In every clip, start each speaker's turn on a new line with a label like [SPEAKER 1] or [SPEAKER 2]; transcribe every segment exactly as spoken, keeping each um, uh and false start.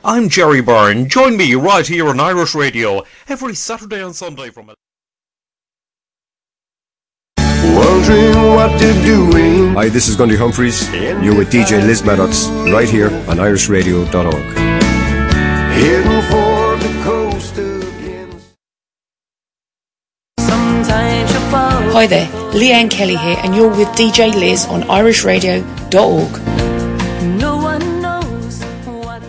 [SPEAKER 1] I'm Jerry Byrne. Join me right here on Irish Radio every Saturday and Sunday from...
[SPEAKER 2] Wondering what they're doing.
[SPEAKER 3] Hi, this is Gundy Humphreys. You're with D J Liz Maddox right here on irish radio dot org.
[SPEAKER 2] Heading for the coast again.
[SPEAKER 4] Sometimes you fall.
[SPEAKER 5] Hi there, Leanne Kelly here, and you're with D J Liz on irish radio dot org.
[SPEAKER 4] No one knows what.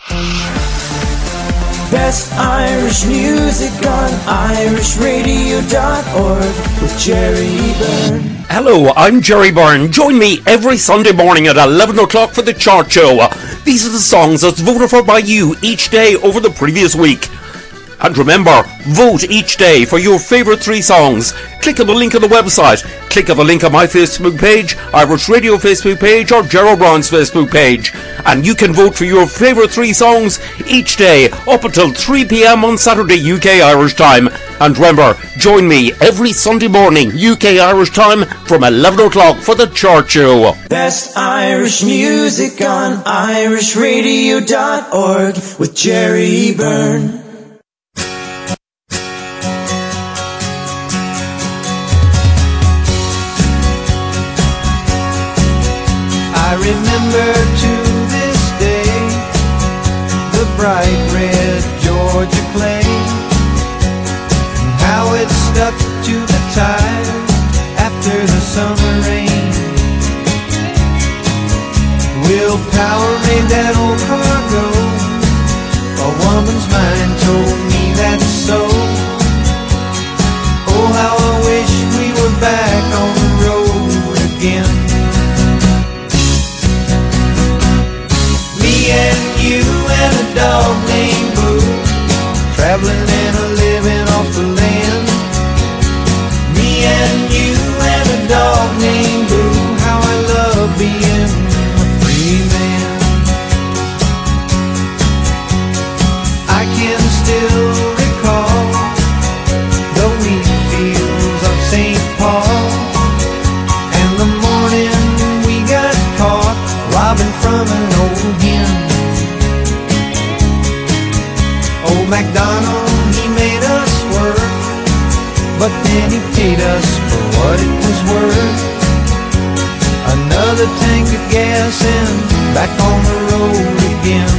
[SPEAKER 6] Best Irish music on irish radio dot org with Jerry Byrne.
[SPEAKER 1] Hello, I'm Jerry Byrne. Join me every Sunday morning at eleven o'clock for the Chart Show. These are the songs that's voted for by you each day over the previous week. And remember, vote each day for your favourite three songs. Click on the link on the website. Click on the link on my Facebook page, Irish Radio Facebook page, or Gerald Brown's Facebook page. And you can vote for your favourite three songs each day up until three p.m. on Saturday U K Irish time. And remember, join me every Sunday morning U K Irish time from eleven o'clock for the Chart Show.
[SPEAKER 6] Best Irish music on irish radio dot org with Jerry Byrne.
[SPEAKER 7] I remember to this day the bright red Georgia clay and how it stuck to the tire after the summer rain. Willpower made that old car go. A woman's mind told me that's so. Oh, how I wish we were back on the road again. And you and a dog named Boo, traveling and a living off the land. Me and you and a dog named Boo, how I love being a free man. I can still recall the wheat fields of Saint Paul and the morning we got caught robbing from an old hen. Old MacDonald, he made us work, but then he paid us for what it was worth. Another tank of gas and back on the road again.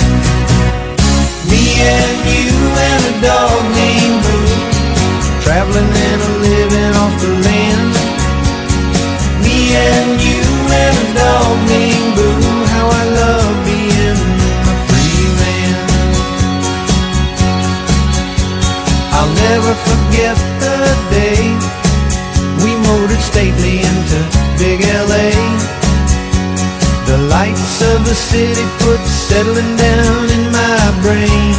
[SPEAKER 7] Me and you and a dog named Boo, traveling and a living off the land. Me and you and a dog named Boo, how I love being a free man. I'll never forget the day we motored stately into big L A. The lights of the city put settling down in my brain.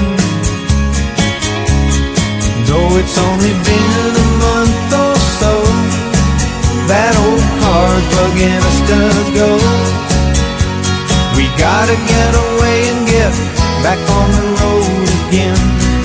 [SPEAKER 7] Though it's only been a month or so, that old car's bugging us to go. We gotta get away and get back on the road again.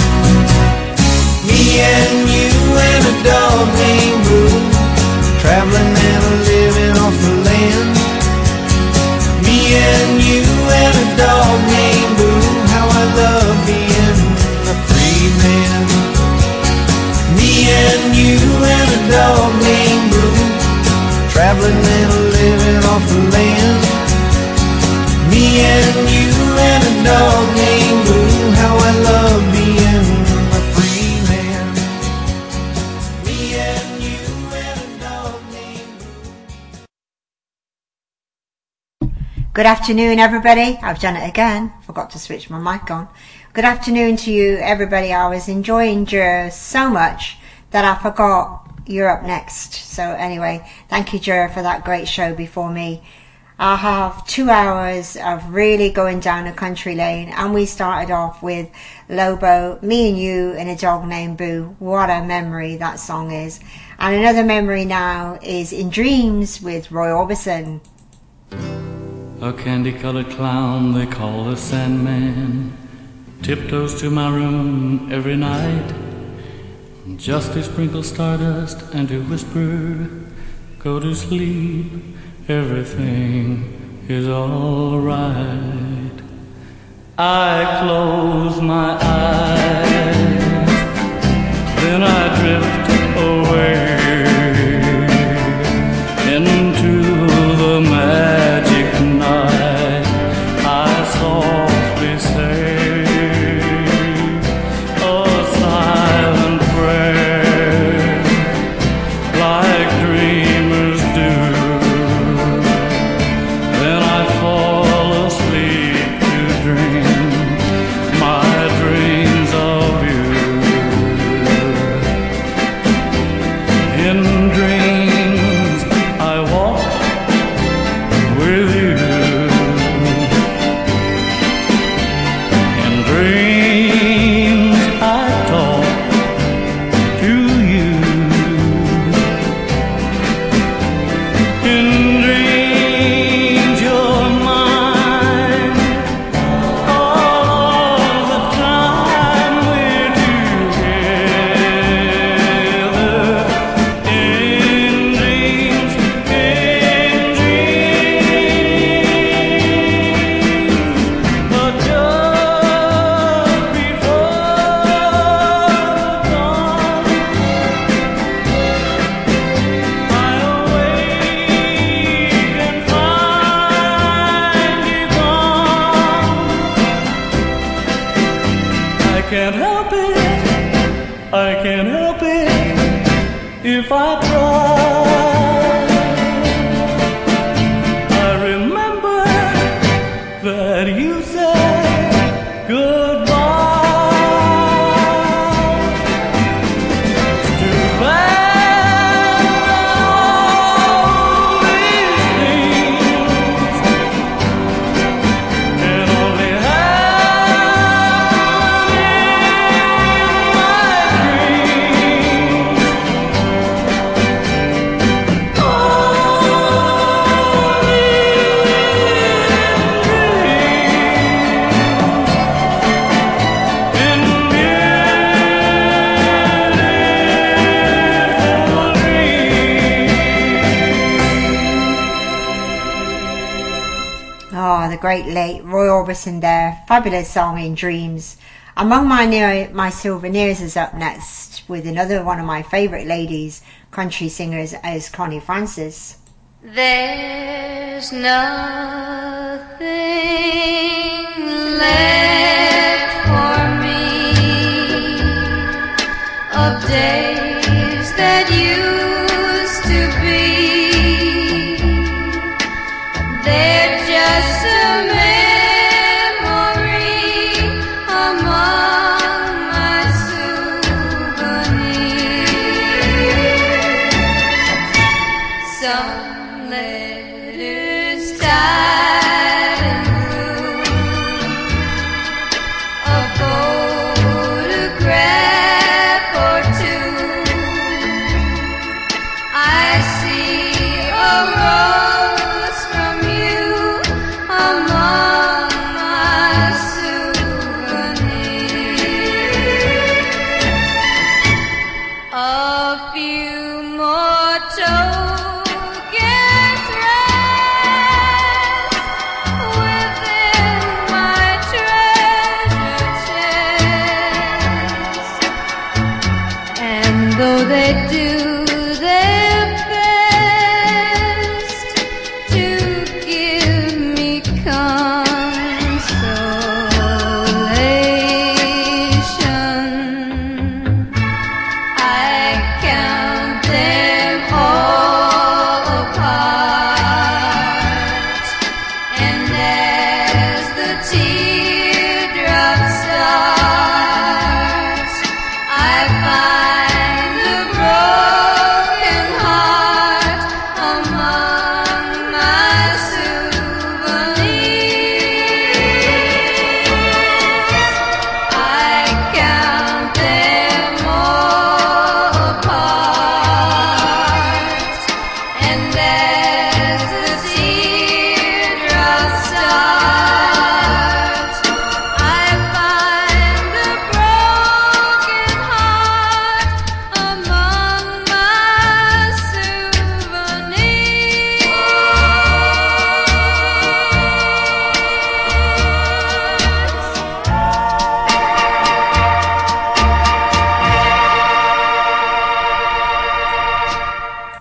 [SPEAKER 7] Me and you and a dog named Boo, traveling and a living off the land. Me and you and a dog named Boo, how I love being a free man. Me and you and a dog named Boo, traveling and a living off the land. Me and you and a dog named Boo, how I love being a free man. Me and you and a dog named Boo.
[SPEAKER 8] Good afternoon, everybody. I've done it again. Forgot to switch my mic on. Good afternoon to you, everybody. I was enjoying Jer so much that I forgot you're up next. So anyway, thank you, Jer, for that great show before me. I have two hours of really going down a country lane, and we started off with Lobo, Me and You and a Dog Named Boo. What a memory that song is. And another memory now is In Dreams with Roy Orbison.
[SPEAKER 9] A candy-colored clown they call the Sandman tiptoes to my room every night, just to sprinkle stardust and to whisper, go to sleep, everything is all right. I close my eyes, then I drift away into the magic night. I softly say a silent prayer, like dreamers do. Then I fall asleep to dream my dreams of you. In dreams I walk with you. In dreams I talk to you. In dreams you're mine all the time we're together. In dreams, in dreams, but just before dawn, I awake and find you gone. I can't help it, I can't help it if I try. I remember that you said goodbye. It's too bad all these things can only happen in my dreams. All in beautiful dreams.
[SPEAKER 8] Oh, the great late Roy Orbison there. Fabulous song in Dreams. Among My Near, My Souvenirs is up next with another one of my favourite ladies, country singers, is Connie Francis.
[SPEAKER 4] There's nothing left for me of days that used to be. They're just a memory among my souvenirs. Some letters tied in blue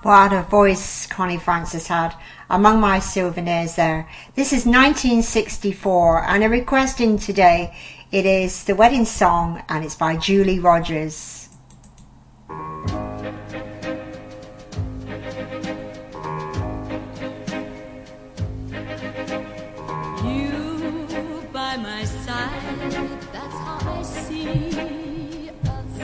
[SPEAKER 8] What a voice Connie Francis had. Among my souvenirs there. This is nineteen sixty-four, and a request in today. It is the wedding song, and it's by Julie Rogers.
[SPEAKER 10] You by my side, that's how I see us.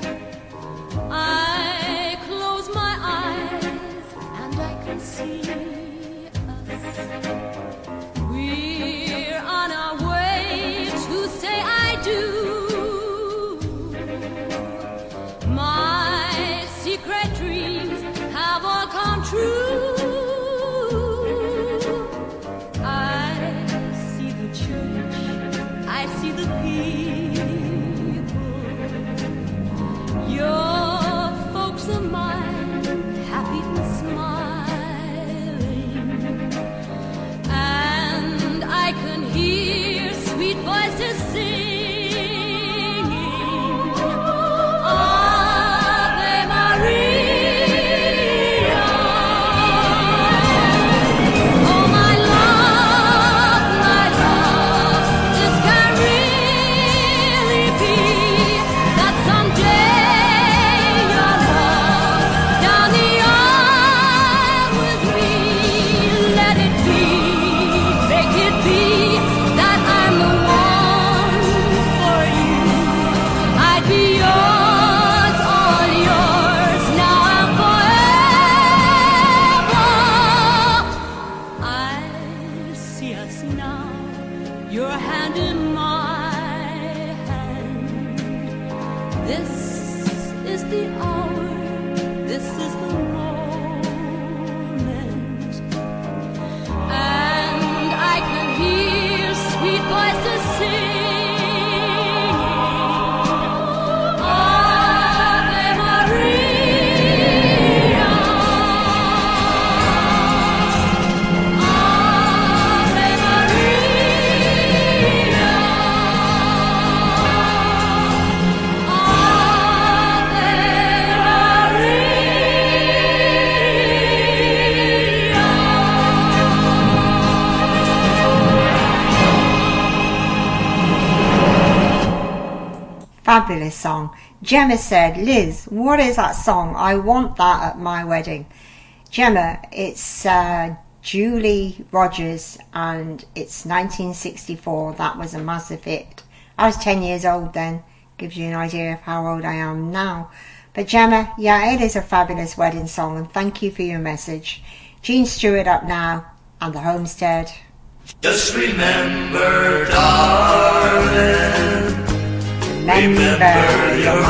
[SPEAKER 10] I close my eyes and I can see us. We're on our way to say I do. My secret dreams have all come true. I see the church, I see the people. Your folks are mine, happy and smiling. And I can hear sweet voices singing Ave Maria. Oh my love, my love, this can really be that someday your love down the aisle with me. Let it be, make it be that I'm the one for you. I'd be yours, all yours, now and forever. I see us now, your hand in my hand. This is the hour, this is the moment. And I can hear sweet voices singing Ave Maria. Ave Maria.
[SPEAKER 8] Fabulous song. Gemma said, Liz, what is that song? I want that at my wedding. Gemma, it's uh, Julie Rogers, and it's nineteen sixty-four. That was a massive hit. I was ten years old then. Gives you an idea of how old I am now. But Gemma, yeah, it is a fabulous wedding song, and thank you for your message. Gene Stewart up now, and the Homestead.
[SPEAKER 11] Just remember, darling,
[SPEAKER 8] Remember your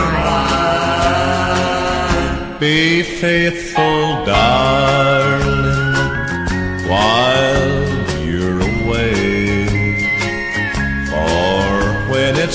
[SPEAKER 11] mind.
[SPEAKER 12] Be faithful, darling, while you're away. For when it's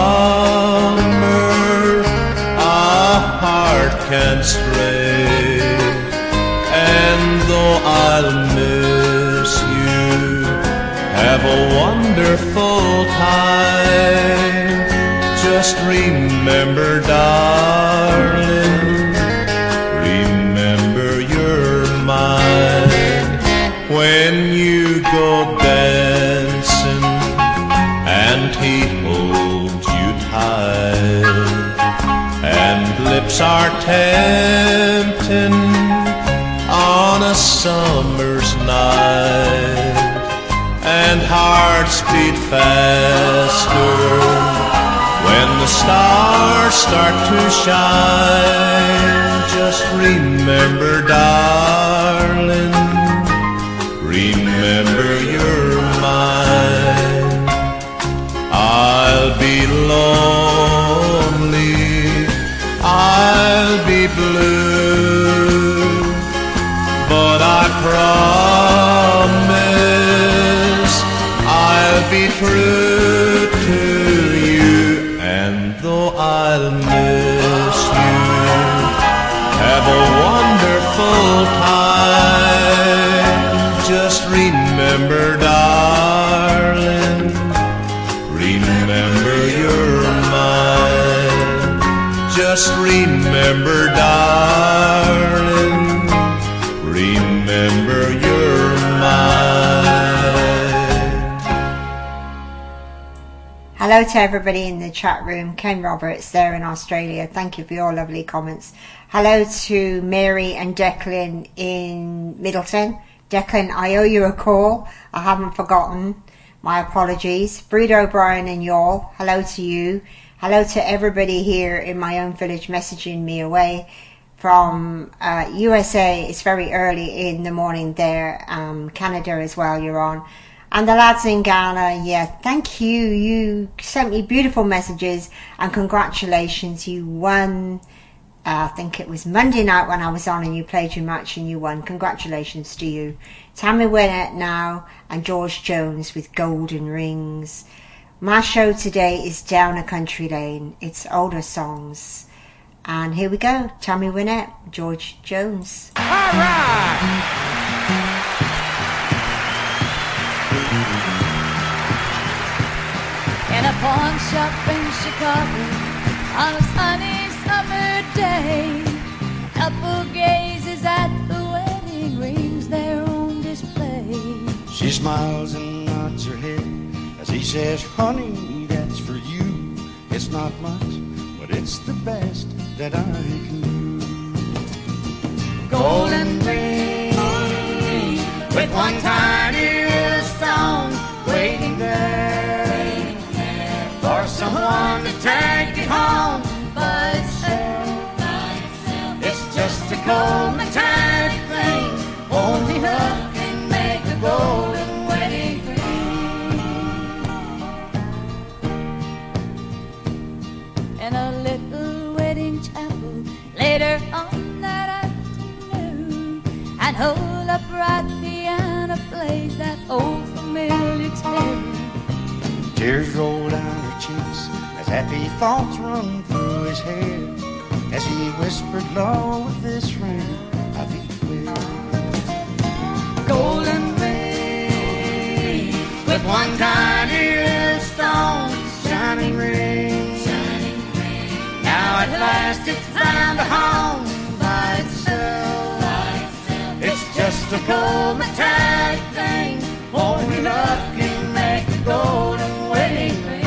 [SPEAKER 12] summer, a heart can stray. And though I'll miss you, have a wonderful time. Just remember, darling, remember you're mine. When you go dancing and he holds you tight, and lips are tempting on a summer's night, and hearts beat faster when the stars start to shine. Just remember, darling, remember you're mine. I'll be lonely, I'll be blue, but I promise I'll be true to you. And though I'll miss you, have a wonderful time. Just remember, darling, remember you're mine. Just remember, darling,
[SPEAKER 8] Hello to everybody in the chat room. Ken Roberts there in Australia. Thank you for your lovely comments. Hello to Mary and Declan in Middleton. Declan, I owe you a call. I haven't forgotten. My apologies. Breed O'Brien and y'all. Hello to you. Hello to everybody here in my own village messaging me away from uh, U S A. It's very early in the morning there. Um, Canada as well, you're on. And the lads in Ghana, yeah, thank you. You sent me beautiful messages and congratulations. You won, uh, I think it was Monday night when I was on and you played your match and you won. Congratulations to you. Tammy Wynette now and George Jones with Golden Rings. My show today is Down a Country Lane. It's older songs. And here we go. Tammy Wynette, George Jones.
[SPEAKER 13] All right.
[SPEAKER 10] In a pawn shop in Chicago on a sunny summer day, a couple gazes at the wedding rings there on display.
[SPEAKER 14] She smiles and nods her head as he says, honey, that's for you. It's not much, but it's the best that I can do.
[SPEAKER 10] Golden ring with one tiny little stone waiting there for someone to take it home. But it's just a cold metallic thing. Only love can make a golden wedding ring. In a little wedding chapel later on that afternoon, and hold up right piano plays that old familiar tune.
[SPEAKER 14] Tears roll down her cheeks as happy thoughts run through his head, as he whispered, Lord, with this ring I be wed.
[SPEAKER 10] Golden ring with one tiny little stone,
[SPEAKER 14] shining ring,
[SPEAKER 10] shining ring. Now at last it's found a home by itself. By itself.
[SPEAKER 14] It's just a cold metallic thing. Only love can make a golden wedding ring.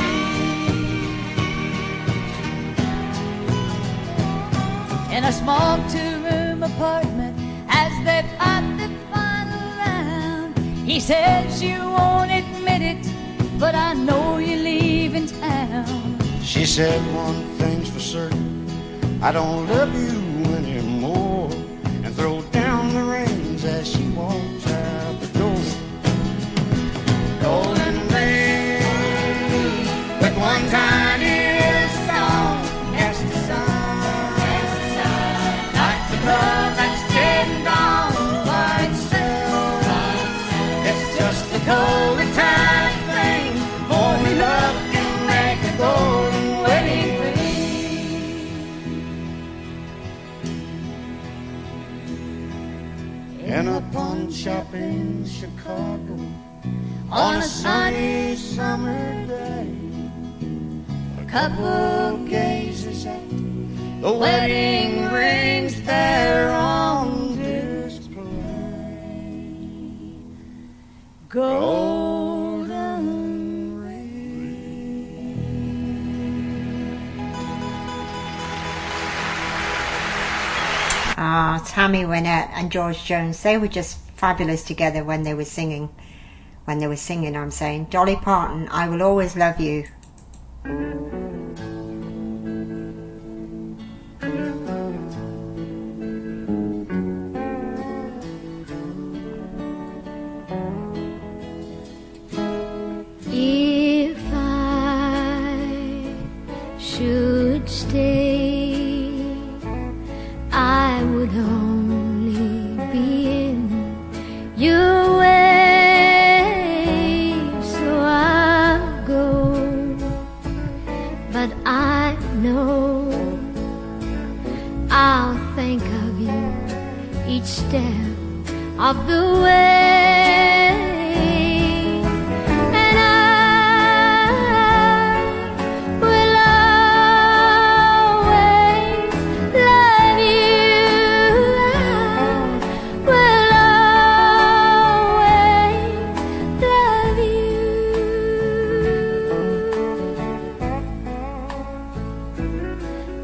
[SPEAKER 10] In a small two-room apartment, as they fight the final round, he says you won't admit it, but I know you're leaving town.
[SPEAKER 14] She said one thing's for certain, I don't love you anymore, and throw down the reins as she walks out the door.
[SPEAKER 10] Golden ring with one tiny little stone, yes the sun, yes the sun, like the love that's dead and gone by itself.
[SPEAKER 14] It's just a cold metallic thing. Only love can make a golden wedding ring. In a pawn shop in Chicago on a sunny summer day, a couple gazes at the wedding rings there on display.
[SPEAKER 10] Golden ring.
[SPEAKER 8] Ah, Tammy Wynette and George Jones, they were just fabulous together when they were singing. When they were singing, I'm saying. Dolly Parton, I Will Always Love You.
[SPEAKER 4] If I should stay, I would only be in your way, so I'll go. But I know I'll think of you each step of the way.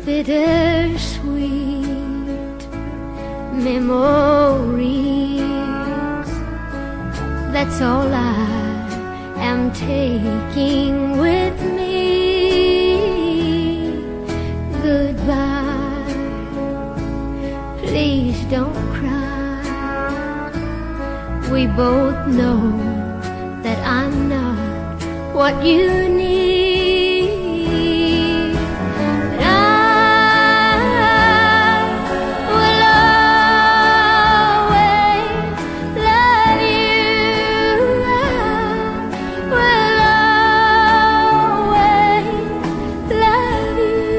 [SPEAKER 4] bittersweet memories. That's all I am taking with me. Goodbye, please don't cry. We both know that I'm not what you need. But I will always love you. I will always love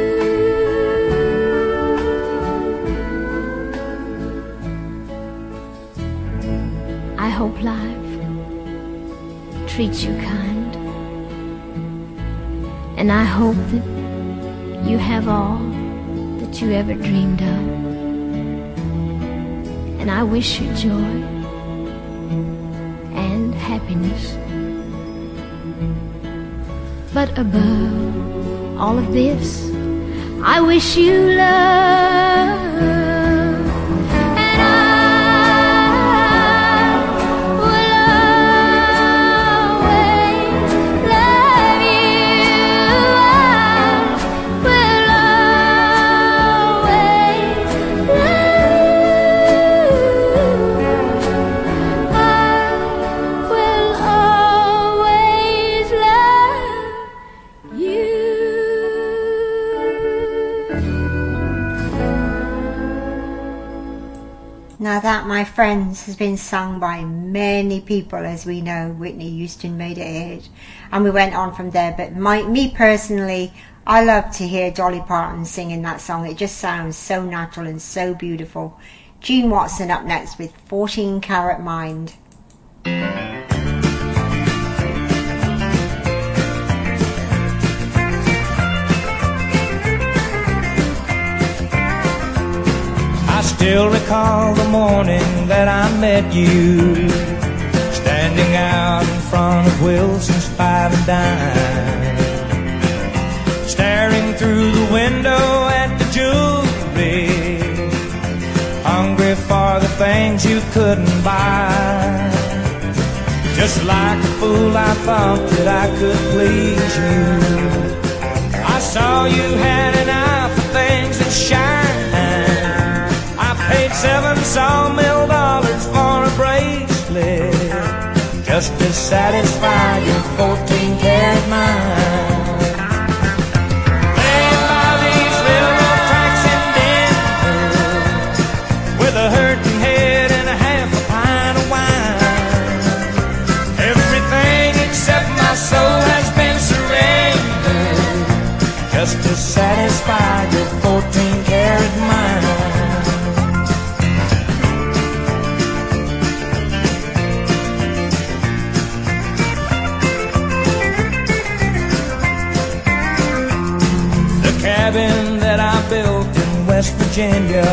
[SPEAKER 4] you. I hope life treats you kind, and I hope that you have all that you ever dreamed of, and I wish you joy and happiness. But above all of this, I wish you love.
[SPEAKER 8] Now that, my friends, has been sung by many people. As we know, Whitney Houston made it a hit, and we went on from there. But my, me personally, I love to hear Dolly Parton singing that song. It just sounds so natural and so beautiful. Gene Watson up next with fourteen Karat Mind.
[SPEAKER 6] I still recall the morning that I met you, standing out in front of Wilson's Five and Dime, staring through the window at the jewelry, hungry for the things you couldn't buy. Just like a fool, I thought that I could please you. I saw you had an eye for things that shine. Paid seven sawmill dollars for a bracelet just to satisfy your fourteen karat mind. Laid by these railroad tracks in Denver with a hurting head and a half a pint of wine. Everything except my soul has been surrendered just to satisfy your fourteen karat mind. Cabin that I built in West Virginia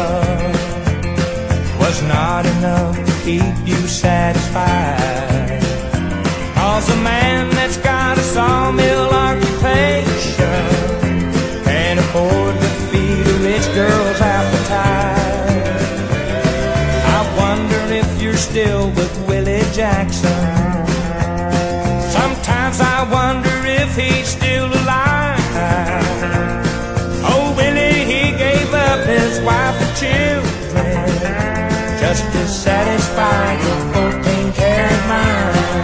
[SPEAKER 6] was not enough to keep you satisfied. Cause a man that's got a sawmill occupation can't afford to feed a rich girl's appetite. I wonder if you're still with Willie Jackson. Sometimes I wonder if he's still alive. His wife and children just to satisfy your fourteen karat mind.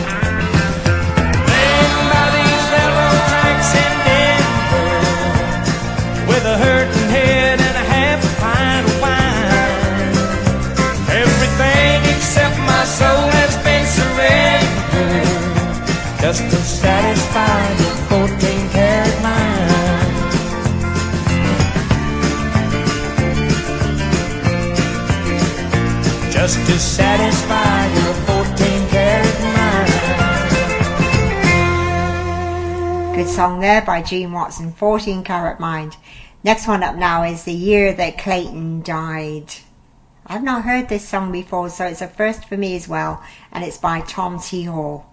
[SPEAKER 6] Laid by these railroad tracks in Denver with a hurting head and a half a pint of wine. Everything except my soul has been surrendered just to satisfy your fourteen karat mind. Just to satisfy your fourteen karat mind.
[SPEAKER 8] Good song there by Gene Watson, fourteen karat Mind. Next one up now is The Year That Clayton Died. I've not heard this song before, so it's a first for me as well, and it's by Tom T. Hall.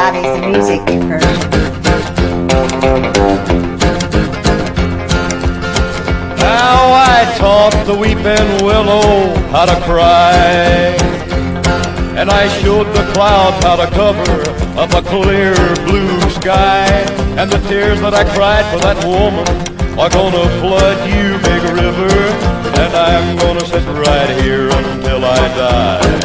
[SPEAKER 8] that is the music version.
[SPEAKER 12] Now I taught the weeping willow how to cry, and I showed the clouds how to cover up a clear blue sky. And the tears that I cried for that woman are gonna flood you, big river, and I'm gonna sit right here until I die.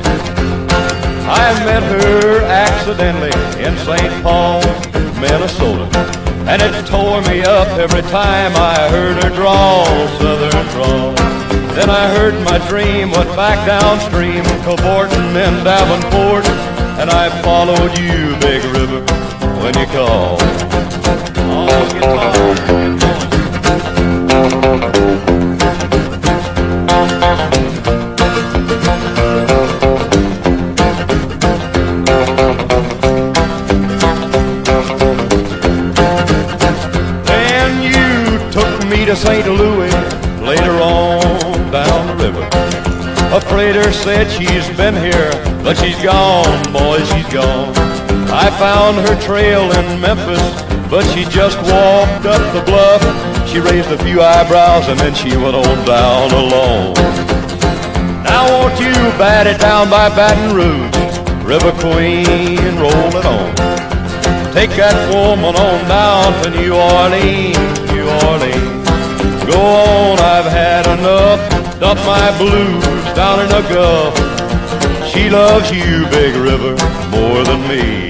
[SPEAKER 12] I met her accidentally in Saint Paul, Minnesota, and it tore me up every time I heard her drawl, southern drawl. Then I heard my dream went back downstream, cavorting in Davenport, and I followed you, big river, when you called. Oh, you called. Then you took me to Saint Louis later on down the river. A freighter said she's been here, but she's gone, boys, she's gone. I found her trail in Memphis, but she just walked up the bluff. She raised a few eyebrows and then she went on down alone. Now won't you bat it down by Baton Rouge, River Queen, roll it on. Take that woman on down to New Orleans, New Orleans. Go on, I've had enough, dump my blues down in the Gulf. She loves you, big river, more than me.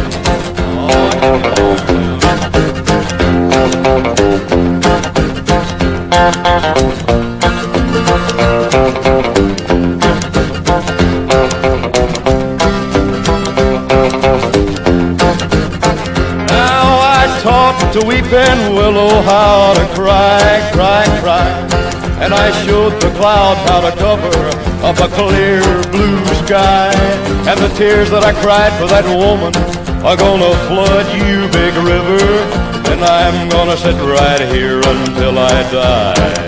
[SPEAKER 12] Now I taught to weeping willow how to cry, cry, cry, and I showed the clouds how to cover up a clear blue sky. And the tears that I cried for that woman are gonna flood you, big river, and I'm gonna sit right here until I die.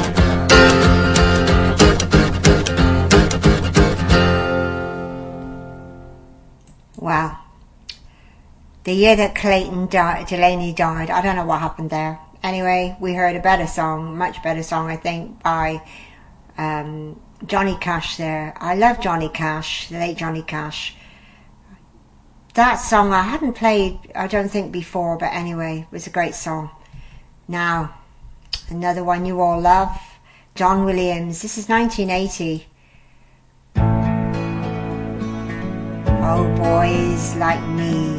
[SPEAKER 8] Wow. The year that Clayton died, Delaney died, I don't know what happened there. Anyway, we heard a better song, much better song, I think, by um, Johnny Cash there. I love Johnny Cash, the late Johnny Cash. That song I hadn't played, I don't think, before, but anyway, it was a great song. Now, another one you all love, John Williams. This is nineteen eighty. Oh, boys like me.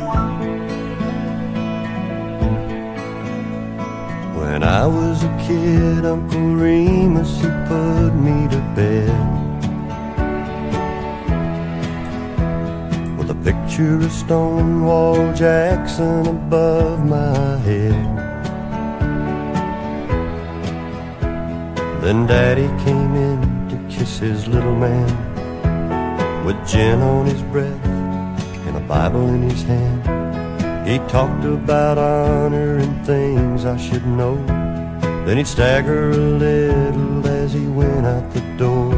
[SPEAKER 2] When I was a kid, Uncle Remus, he put me to bed with a picture of Stonewall Jackson above my head. Then Daddy came in to kiss his little man with gin on his breath and a Bible in his hand. He talked about honor and things I should know. Then he'd stagger a little as he went out the door.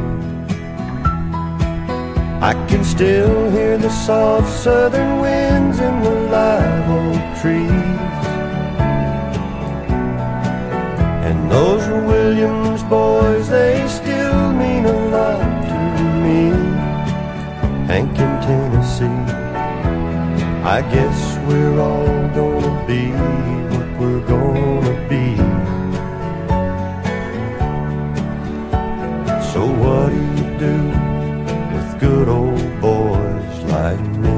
[SPEAKER 2] I can still hear the soft southern winds in the live oak trees, and those were Williams boys, they still mean a lot to me. Hank in Tennessee, I guess we're all gonna be what we're gonna be. So what do you do with good old boys like me?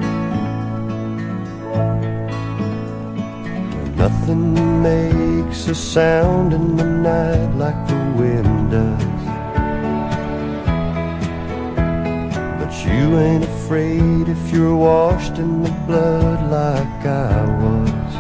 [SPEAKER 2] When nothing makes a sound in the night like the wind does, you ain't afraid if you're washed in the blood like I was.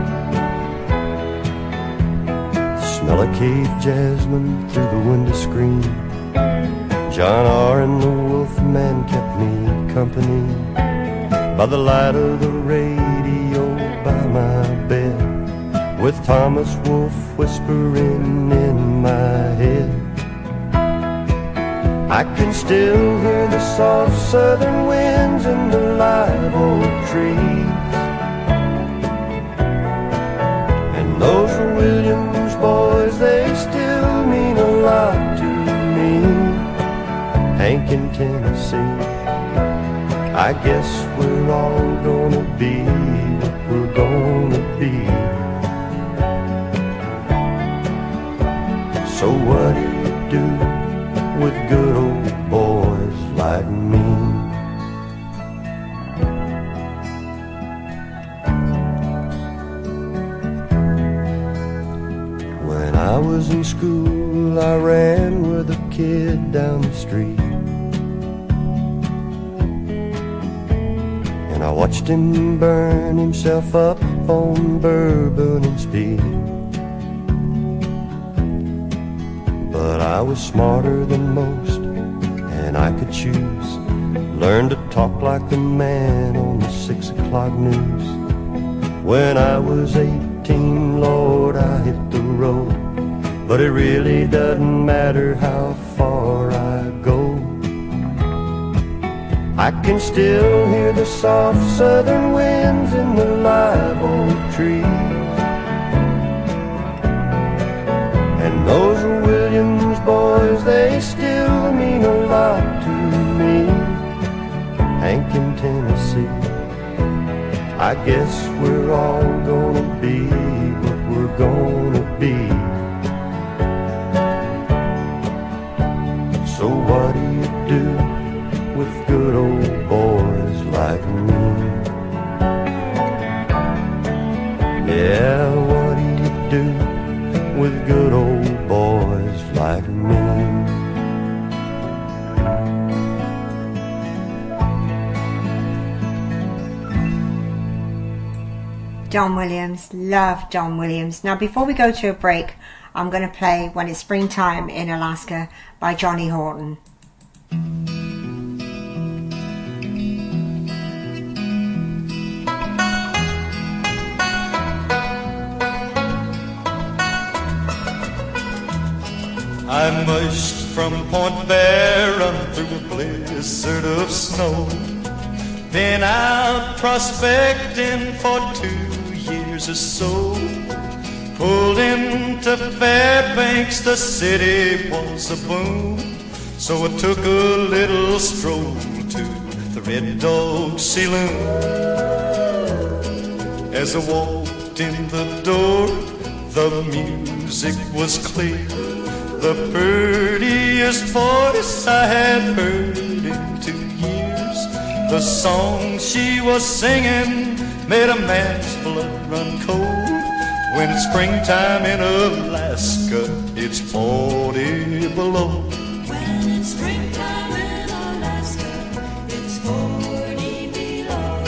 [SPEAKER 2] The smell of cave jasmine through the window screen, John R. and the Wolfman kept me company. By the light of the radio by my bed, with Thomas Wolfe whispering in my head. I can still hear the soft southern winds in the live oak trees. And those Williams boys, they still mean a lot to me. Hank in Tennessee, I guess we're all gonna be what we're gonna be. So what do you do with good old boys like me? When I was in school, I ran with a kid down the street, and I watched him burn himself up on bourbon and speed. But I was smarter than most, and I could choose. Learn to talk like the man on the six o'clock news. When I was eighteen, Lord, I hit the road. But it really doesn't matter how far I go. I can still hear the soft southern winds in the live oak trees. And those Williams boys, they still mean a lot to me. Hank in Tennessee, I guess we're all gonna be what we're gonna be. So what do you do with good old boys like me? Yeah, what do you do with good old boys like me?
[SPEAKER 8] John Williams, love John Williams. Now before we go to a break, I'm going to play When It's Springtime in Alaska by Johnny Horton.
[SPEAKER 15] I mushed from Point Barron through a blizzard of snow. Been out prospecting for two years or so. Pulled into Fairbanks, the city was a boom. So I took a little stroll to the Red Dog Saloon. As I walked in the door, the music was clear. The prettiest voice I had heard in two years. The song she was singing made a man's blood run cold. When it's springtime in Alaska, it's forty below.
[SPEAKER 16] When it's springtime in Alaska, it's forty below.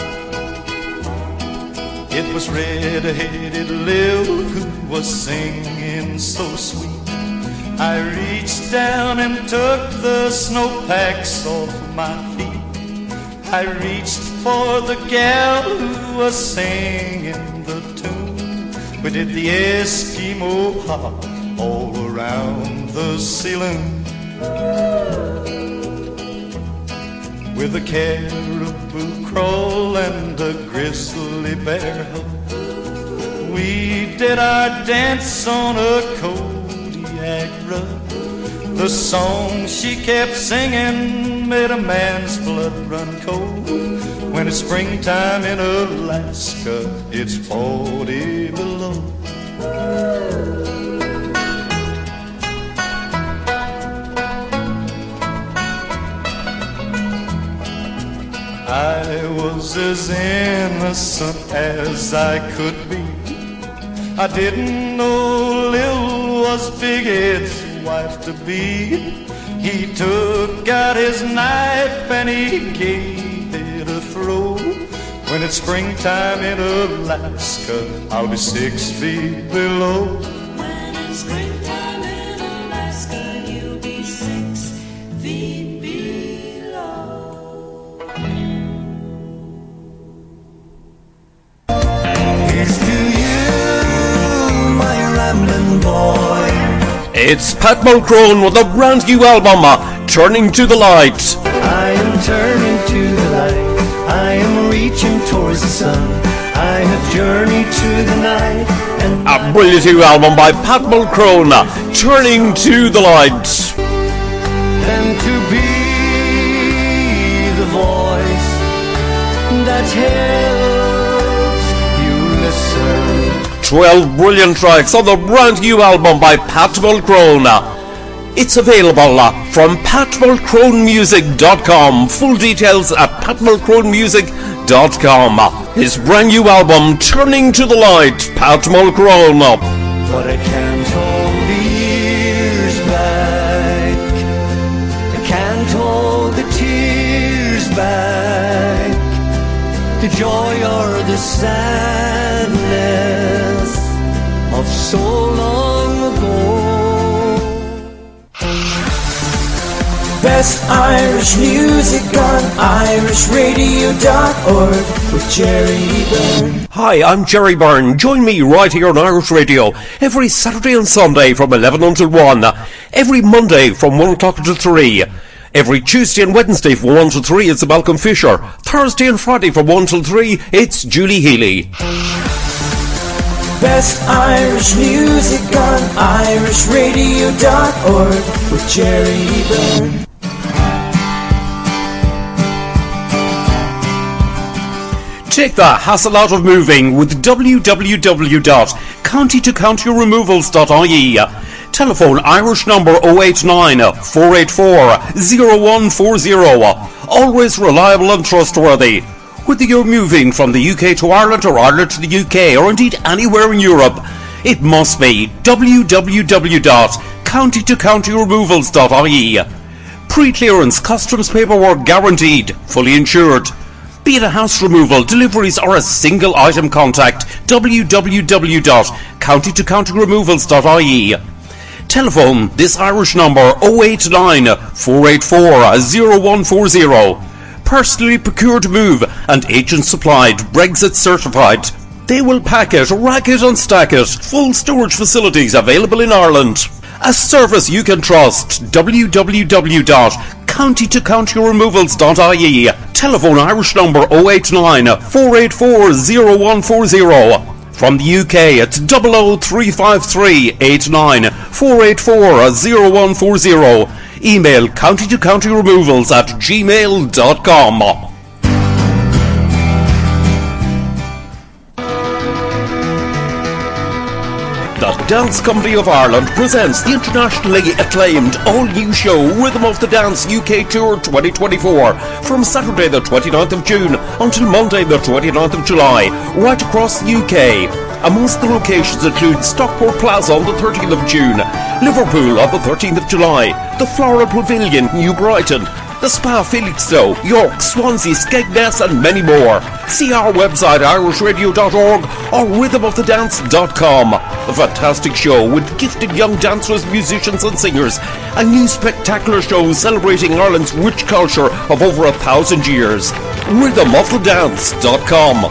[SPEAKER 15] It was red-headed Lil who was singing so sweet. I reached down and took the snowpacks off my feet. I reached for the gal who was singing the tune. We did the Eskimo hop all around the saloon. With a caribou crawl and a grizzly bear hug, we did our dance on a Kodiak rug. The song she kept singing made a man's blood run cold. When it's springtime in Alaska, it's forty below. I was as innocent as I could be. I didn't know Lil was Big Ed's wife to be. He took out his knife and he gave it a throw. When it's springtime in Alaska, I'll be six feet below.
[SPEAKER 16] When it's springtime in Alaska, you'll be six feet below.
[SPEAKER 7] Here's to you, my rambling boy.
[SPEAKER 1] It's Pat Mulcrone with a brand new album, Turning to the Light.
[SPEAKER 7] I am turning to the light. I am reaching towards the sun. I have journeyed to the night. And
[SPEAKER 1] a brilliant new album by Pat Mulcrone, Turning to the Light.
[SPEAKER 7] And to be the voice that helps you listen.
[SPEAKER 1] twelve brilliant tracks on the brand new album by Pat Mulcrone. It's available from pat mulcrone music dot com. Full details at pat mulcrone music dot com. His brand new album, Turning to the Light, Pat Mulcrone.
[SPEAKER 7] But I can't hold the years back. I can't hold the tears back. The joy or the sadness of so long ago. Best Irish music on irish radio dot org with Jerry Byrne.
[SPEAKER 1] Hi, I'm Jerry Byrne. Join me right here on Irish Radio every Saturday and Sunday from eleven until one. Every Monday from one o'clock until three. Every Tuesday and Wednesday from one till three, it's Malcolm Fisher. Thursday and Friday from one till three, it's Julie Healy.
[SPEAKER 7] Best Irish music on irish radio dot org with Jerry Byrne.
[SPEAKER 1] Take the hassle out of moving with w w w dot county to county removals dot I E. Telephone Irish number oh eight nine, four eight four, oh one four oh. Always reliable and trustworthy. Whether you're moving from the U K to Ireland or Ireland to the U K or indeed anywhere in Europe, it must be w w w dot county to county removals dot I E. Pre-clearance customs paperwork guaranteed, fully insured. Be it a house removal, deliveries or a single item contact, w w w dot county to county removals dot I E. Telephone this Irish number oh eight nine, four eight four, oh one four oh. Personally procured move and agent supplied, Brexit certified. They will pack it, rack it and stack it. Full storage facilities available in Ireland. A service you can trust. w w w dot county to county removals dot I E. Telephone Irish number oh eight nine, four eight four, oh one four oh. From the U K, it's double oh three five three, eight nine, four eight four, oh one four oh. Email county to county removals at gmail dot com. The Dance Company of Ireland presents the internationally acclaimed all-new show Rhythm of the Dance U K Tour twenty twenty-four from Saturday the twenty-ninth of June until Monday the twenty-ninth of July, right across the U K. Amongst the locations include Stockport Plaza on the thirteenth of June, Liverpool on the thirteenth of July, the Floral Pavilion, New Brighton, the Spa Felixstowe, York, Swansea, Skegness and many more. See our website irish radio dot org or rhythm of the dance dot com. A fantastic show with gifted young dancers, musicians and singers. A new spectacular show celebrating Ireland's rich culture of over a thousand years. rhythm of the dance dot com.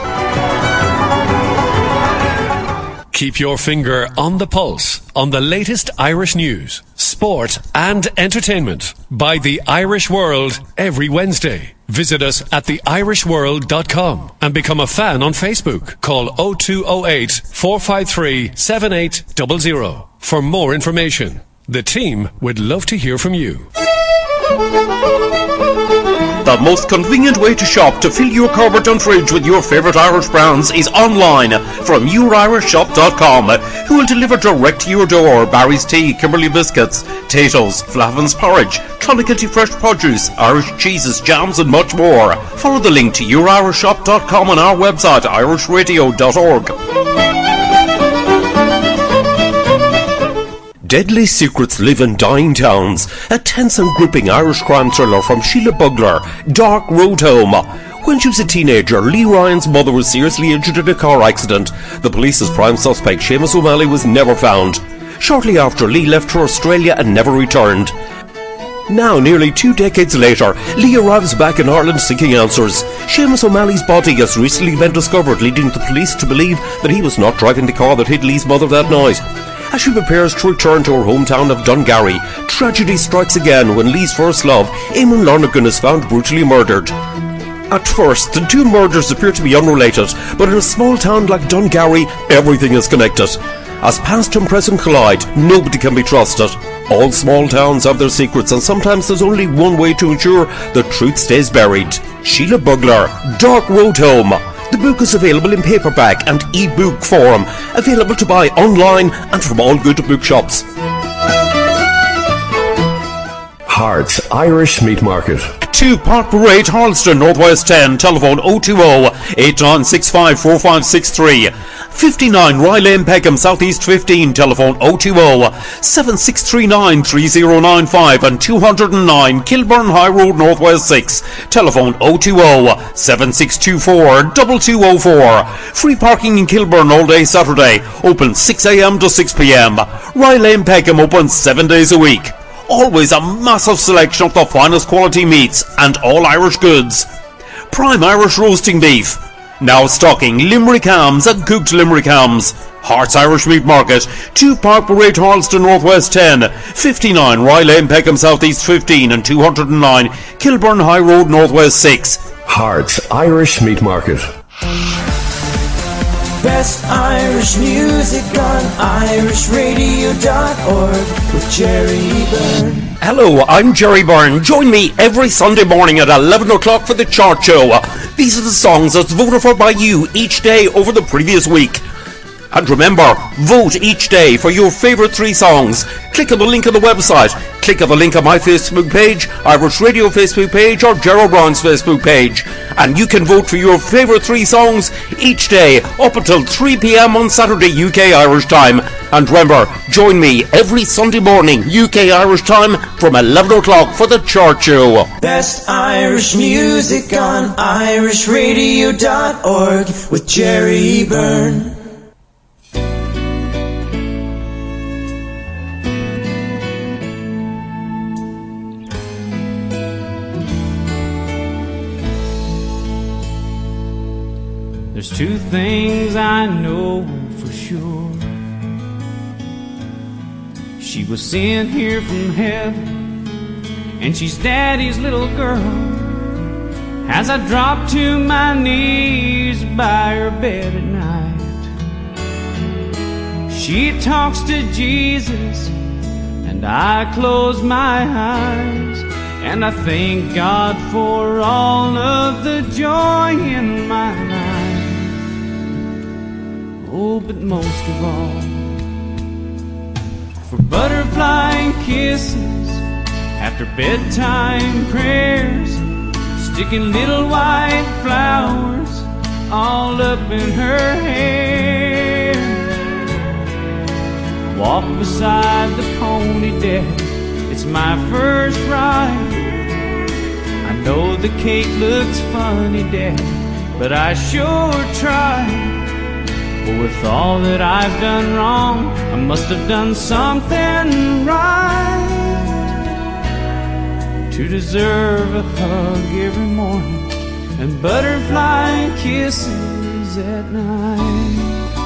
[SPEAKER 17] Keep your finger on the pulse on the latest Irish news, sport and entertainment by The Irish World every Wednesday. Visit us at the irish world dot com and become a fan on Facebook. Call oh two oh eight, four five three, seven eight zero zero for more information. The team would love to hear from you.
[SPEAKER 1] The most convenient way to shop to fill your cupboard and fridge with your favourite Irish brands is online from your irish shop dot com, who will deliver direct to your door Barry's Tea, Kimberley Biscuits, Tato's, Flavin's Porridge, Clonakilty Fresh Produce, Irish cheeses, jams and much more. Follow the link to your irish shop dot com on our website irish radio dot org. Deadly secrets live in dying towns. A tense and gripping Irish crime thriller from Sheila Bugler, Dark Road Home. When she was a teenager, Lee Ryan's mother was seriously injured in a car accident. The police's prime suspect, Seamus O'Malley, was never found. Shortly after, Lee left for Australia and never returned. Now, nearly two decades later, Lee arrives back in Ireland seeking answers. Seamus O'Malley's body has recently been discovered, leading the police to believe that he was not driving the car that hit Lee's mother that night. As she prepares to return to her hometown of Dungary, tragedy strikes again when Lee's first love, Eamon Lonergan, is found brutally murdered. At first, the two murders appear to be unrelated, but in a small town like Dungary, everything is connected. As past and present collide, nobody can be trusted. All small towns have their secrets, and sometimes there's only one way to ensure the truth stays buried. Sheila Bugler, Dark Road Home. The book is available in paperback and e-book form, available to buy online and from all good bookshops.
[SPEAKER 3] Hearts Irish Meat Market.
[SPEAKER 1] two Park Parade, Harleston, Northwest ten, telephone oh two oh, eight nine six five, four five six three. fifty-nine Rye Lane, Peckham, Southeast fifteen, telephone oh two oh, seven six three nine, three oh nine five, and two oh nine Kilburn High Road, Northwest six, telephone oh two oh, seven six two four, two two oh four. Free parking in Kilburn all day Saturday, open six a m to six p m. Rye Lane, Peckham, open seven days a week. Always a massive selection of the finest quality meats and all Irish goods. Prime Irish roasting beef. Now stocking Limerick hams and cooked Limerick hams. Hearts Irish Meat Market, two Park Parade, Harleston, Northwest ten, fifty-nine Rye Lane, Peckham, Southeast fifteen, and two oh nine Kilburn High Road, Northwest six.
[SPEAKER 3] Hearts Irish Meat Market.
[SPEAKER 7] Best Irish music on irish radio dot org with Jerry Byrne.
[SPEAKER 1] Hello, I'm Jerry Byrne. Join me every Sunday morning at eleven o'clock for the Chart Show. These are the songs that's voted for by you each day over the previous week. And remember, vote each day for your favourite three songs. Click on the link on the website. Click on the link on my Facebook page, Irish Radio Facebook page, or Gerald Brown's Facebook page. And you can vote for your favourite three songs each day up until three p m on Saturday U K Irish time. And remember, join me every Sunday morning U K Irish time from eleven o'clock for the Chart Show.
[SPEAKER 7] Best Irish music on irish radio dot org with Jerry Byrne.
[SPEAKER 6] There's two things I know for sure. She was sent here from heaven, and she's Daddy's little girl. As I drop to my knees by her bed at night, she talks to Jesus, and I close my eyes, and I thank God for all of the joy in my life. Oh, but most of all, for butterfly kisses after bedtime prayers, sticking little white flowers all up in her hair. Walk beside the pony, Dad, it's my first ride. I know the cake looks funny, Dad, but I sure tried. But with all that I've done wrong, I must have done something right to deserve a hug every morning and butterfly kisses at night.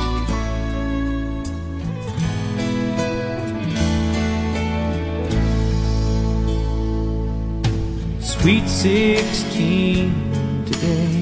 [SPEAKER 6] Sweet sixteen today,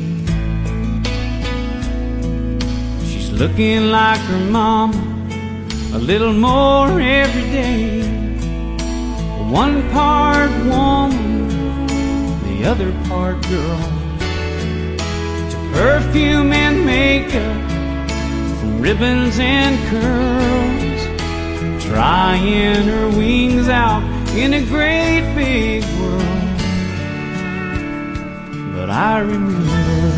[SPEAKER 6] looking like her mama a little more every day. One part woman, the other part girl. To perfume and makeup, from ribbons and curls, trying her wings out in a great big world. But I remember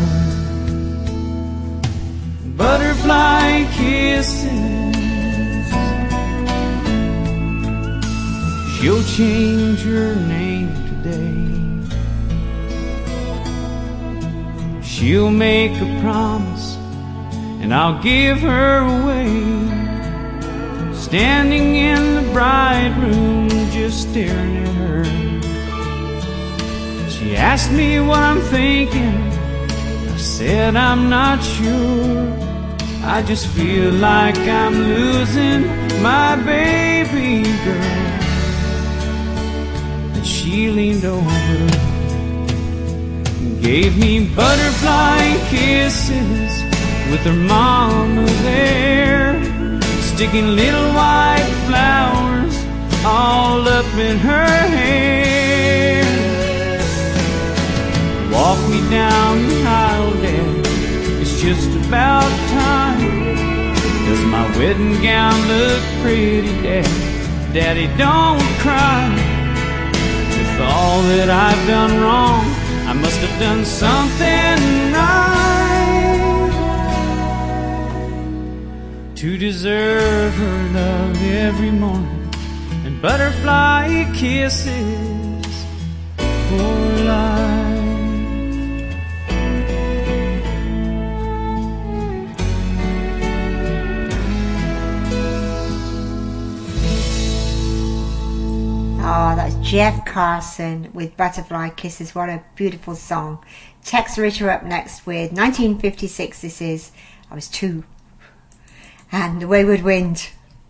[SPEAKER 6] butterfly kisses. She'll change her name today. She'll make a promise, and I'll give her away. Standing in the bride room, just staring at her. She asked me what I'm thinking. I said I'm not sure.
[SPEAKER 18] I just feel like I'm losing my baby girl. And she leaned over, gave me butterfly kisses with her mama there, sticking little white flowers all up in her hair. Walk me down the aisle, Dad, it's just about time, 'cause my wedding gown looked pretty, Dad. Daddy, don't cry. With all that I've done wrong, I must have done something right to deserve her love every morning and butterfly kisses for life.
[SPEAKER 8] Oh, that's Jeff Carson with Butterfly Kisses. What a beautiful song. Tex Ritter up next with nineteen fifty-six. This is, I was two. And The Wayward Wind.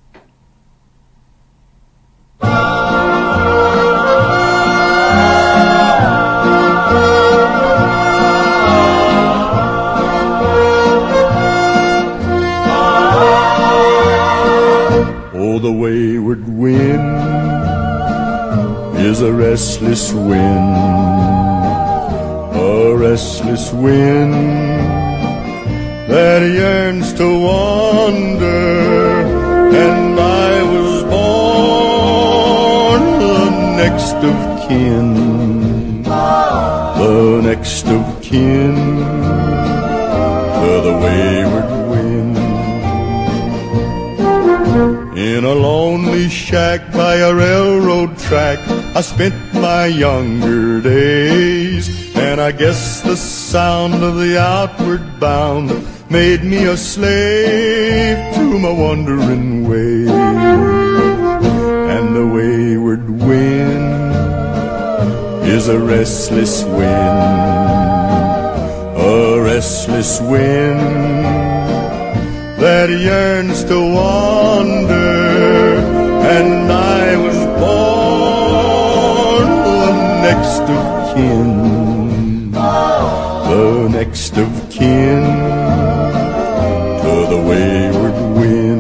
[SPEAKER 2] Oh, the wayward wind is a restless wind, a restless wind that yearns to wander, and I was born the next of kin, the next of kin to the wayward wind. In a lonely shack by a railroad track I spent my younger days, and I guess the sound of the outward bound made me a slave to my wandering ways. And the wayward wind is a restless wind, a restless wind that yearns to wander, and I was born the next of kin, the next of kin to the wayward wind.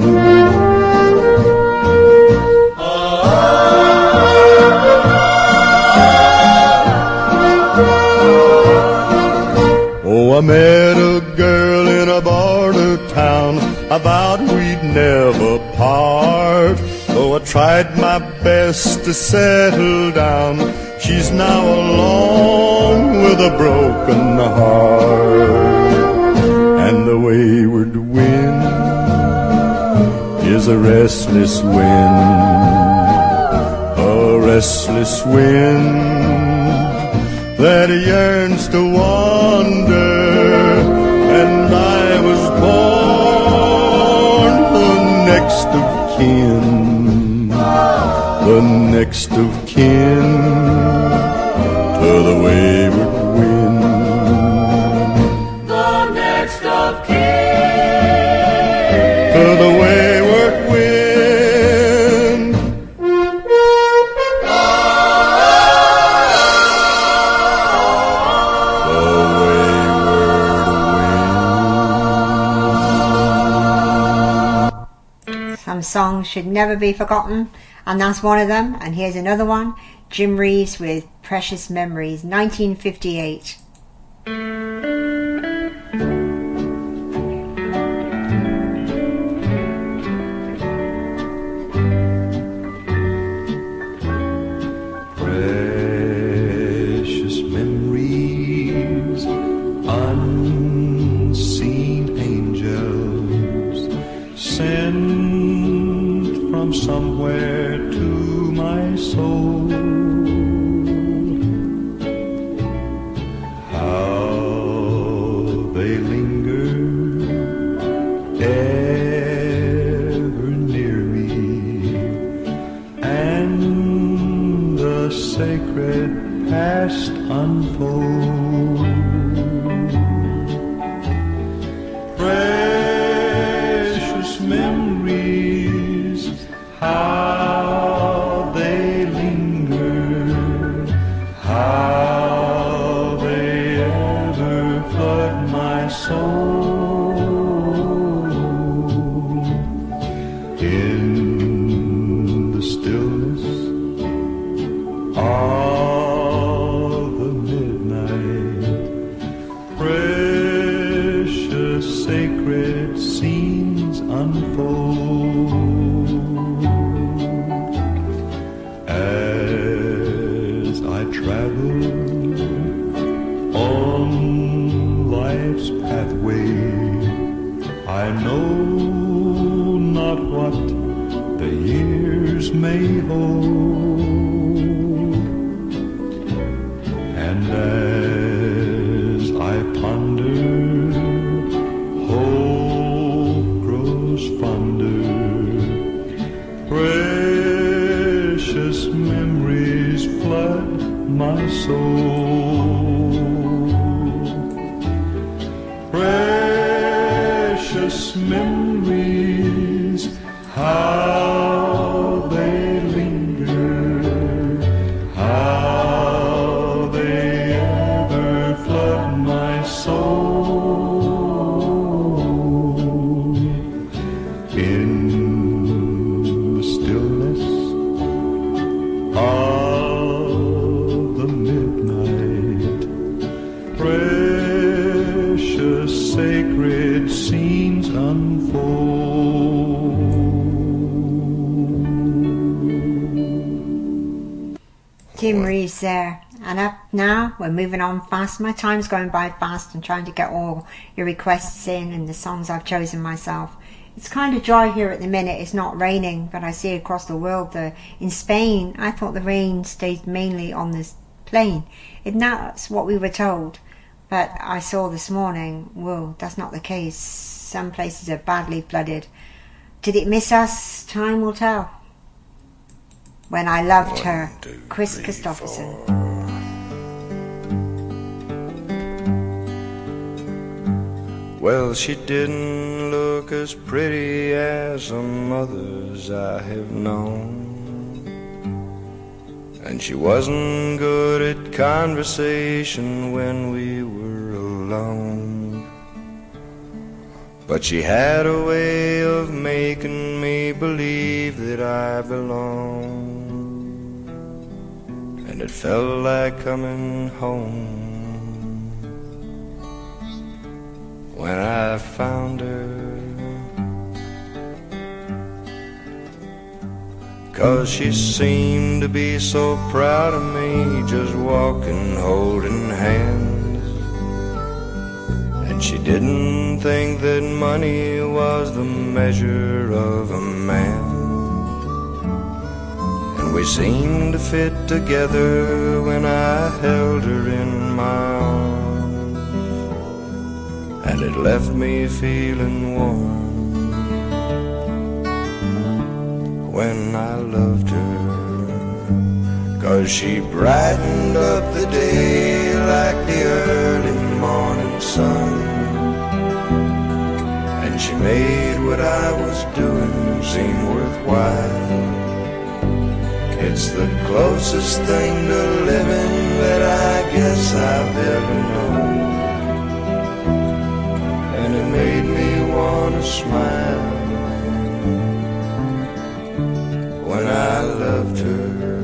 [SPEAKER 2] Oh, I met a girl in a border town, I vowed we'd never part. Though I tried my best to settle down, she's now alone with a broken heart. And the wayward wind is a restless wind, a restless wind that yearns to wander, and I was born the next of kin, the next of kin to the wayward wind,
[SPEAKER 16] the next of kin
[SPEAKER 2] to the wayward wind.
[SPEAKER 8] Some songs should never be forgotten, and that's one of them. And here's another one, Jim Reeves with Precious Memories, nineteen fifty-eight.
[SPEAKER 2] Precious memories, unseen angels send from somewhere to my soul. How they linger ever near me, and the sacred past unfold. Precious
[SPEAKER 15] memories, how they linger, how they ever flood my soul. In the stillness of the midnight, precious sacred scenes unfold as I travel on life's pathway. I know not what the years may hold, and as I ponder, hope grows fonder. Precious memories flood my soul. Precious memories, how they linger, how they ever flood my soul. In the stillness of the midnight, precious sacred scenes unfold.
[SPEAKER 8] Tim Reeves there. And up now, we're moving on fast. My time's going by fast and trying to get all your requests in and the songs I've chosen myself. It's kind of dry here at the minute. It's not raining, but I see across the world that in Spain, I thought the rain stayed mainly on this plain. And that's what we were told. But I saw this morning, whoa, that's not the case. Some places are badly flooded. Did it miss us? Time will tell. When I Loved Her, Chris Christopherson.
[SPEAKER 14] Well, she didn't look as pretty as some others I have known, and she wasn't good at conversation when we were alone. But she had a way of making me believe that I belonged, and it felt like coming home when I found her. 'Cause she seemed to be so proud of me, just walking, holding hands. And she didn't think that money was the measure of a man. And we seemed to fit together when I held her in my arms, and it left me feeling warm when I loved her. 'Cause she brightened up the day like the early morning sun, and she made what I was doing seem worthwhile. It's the closest thing to living that I guess I've ever known, and it made me want to smile when I loved her.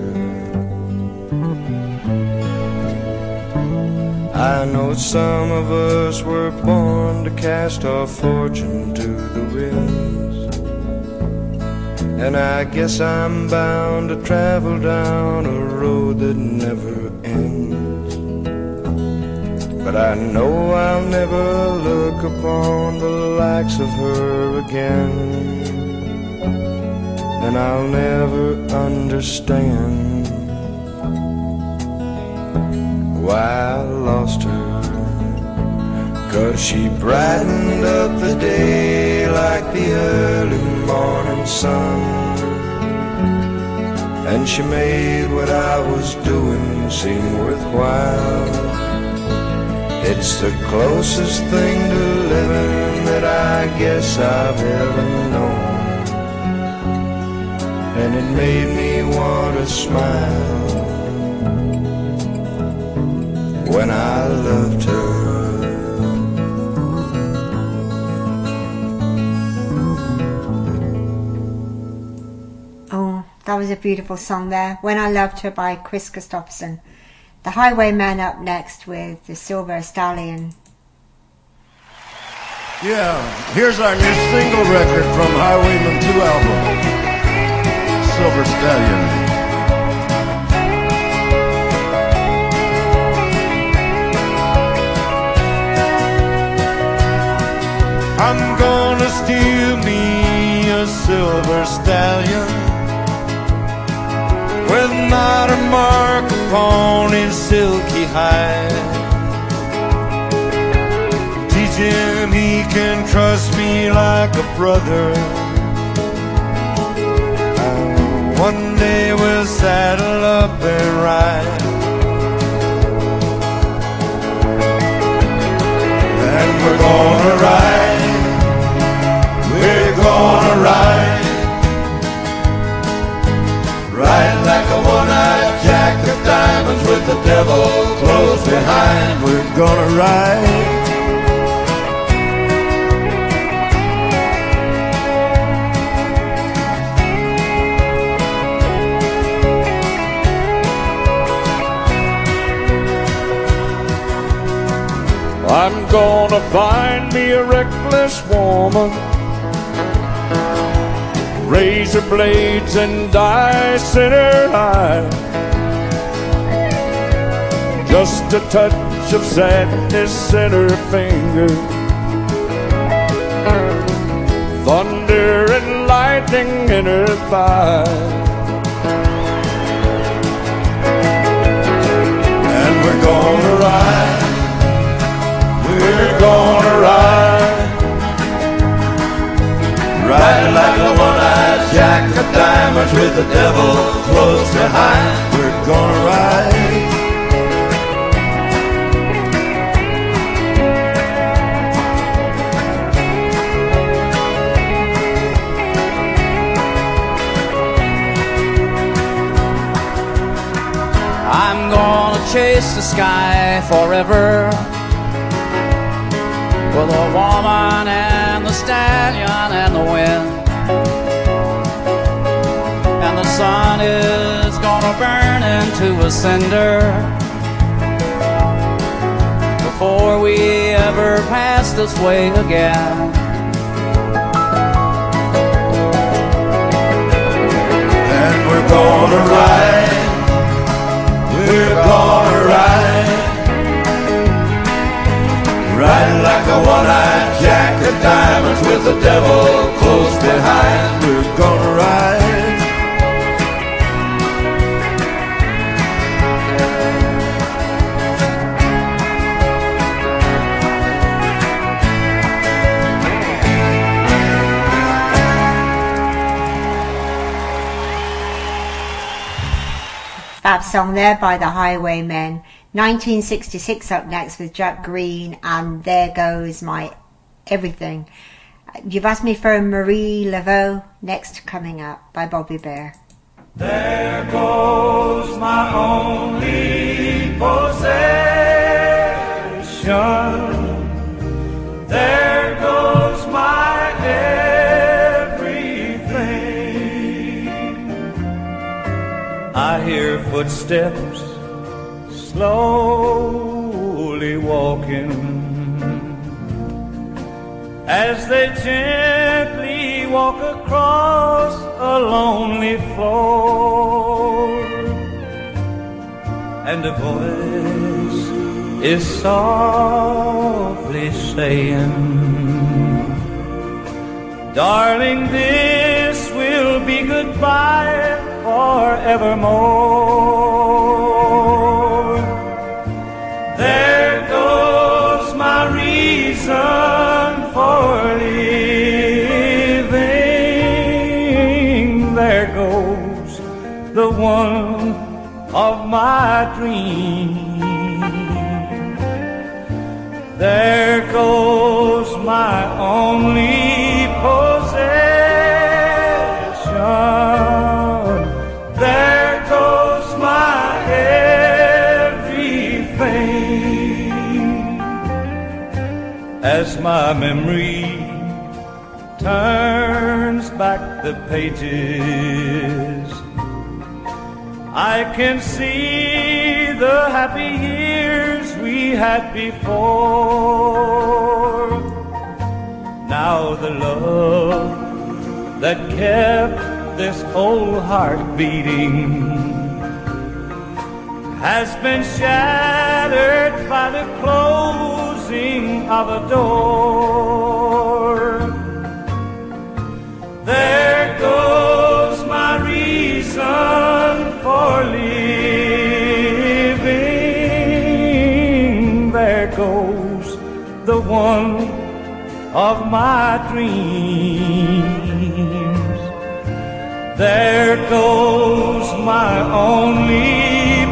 [SPEAKER 14] I know some of us were born to cast our fortune to the winds, and I guess I'm bound to travel down a road that never ends. But I know I'll never look upon the likes of her again, and I'll never understand why I lost her. 'Cause she brightened up the day like the early morning sun, and she made what I was doing seem worthwhile. It's the closest thing to living that I guess I've ever known. And it made me want to smile when I loved her.
[SPEAKER 8] Oh, that was a beautiful song there. When I Loved Her by Chris Christopherson. The Highwaymen up next with the Silver Stallion.
[SPEAKER 19] Yeah, here's our new single record from Highwaymen two album, Silver Stallion.
[SPEAKER 15] I'm gonna steal me a silver stallion with not a mark upon his silky hide. Teach him he can trust me like a brother. And one day we'll saddle up and ride. And we're gonna ride. We're gonna ride. Ride like a one-eyed jack of diamonds with the devil close behind.
[SPEAKER 19] We're gonna ride.
[SPEAKER 12] I'm gonna find me a reckless woman, razor blades and dice in her eye, just a touch of sadness in her finger, thunder and lightning in her thigh.
[SPEAKER 15] And we're gonna ride. We're gonna ride. Ride like a one-eyed jack of diamonds with the devil close behind. We're gonna ride.
[SPEAKER 18] I'm gonna chase the sky forever with a woman and the stallion and the wind. And the sun is gonna burn into a cinder before we ever pass this way again.
[SPEAKER 15] And we're gonna ride. We're gonna ride. Ride like a one-eyed jack of diamonds with the devil close behind. We're gonna ride.
[SPEAKER 8] Fab song there by the Highwaymen. nineteen sixty-six up next with Jack Green and There Goes My Everything. You've asked me for Marie Laveau, next coming up by Bobby Bare.
[SPEAKER 6] There goes my only possession. There goes my everything. I hear footsteps slowly walking as they gently walk across a lonely floor, and a voice is softly saying, darling, this will be goodbye forevermore. There goes my reason for living. There goes the one of my dreams. There goes my only my memory turns back the pages, I can see the happy years we had before. Now the love that kept this old heart beating has been shattered by the closing of a door. There goes my reason for living. There goes the one of my dreams. There goes my only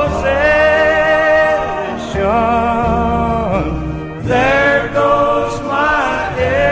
[SPEAKER 6] possession. There goes my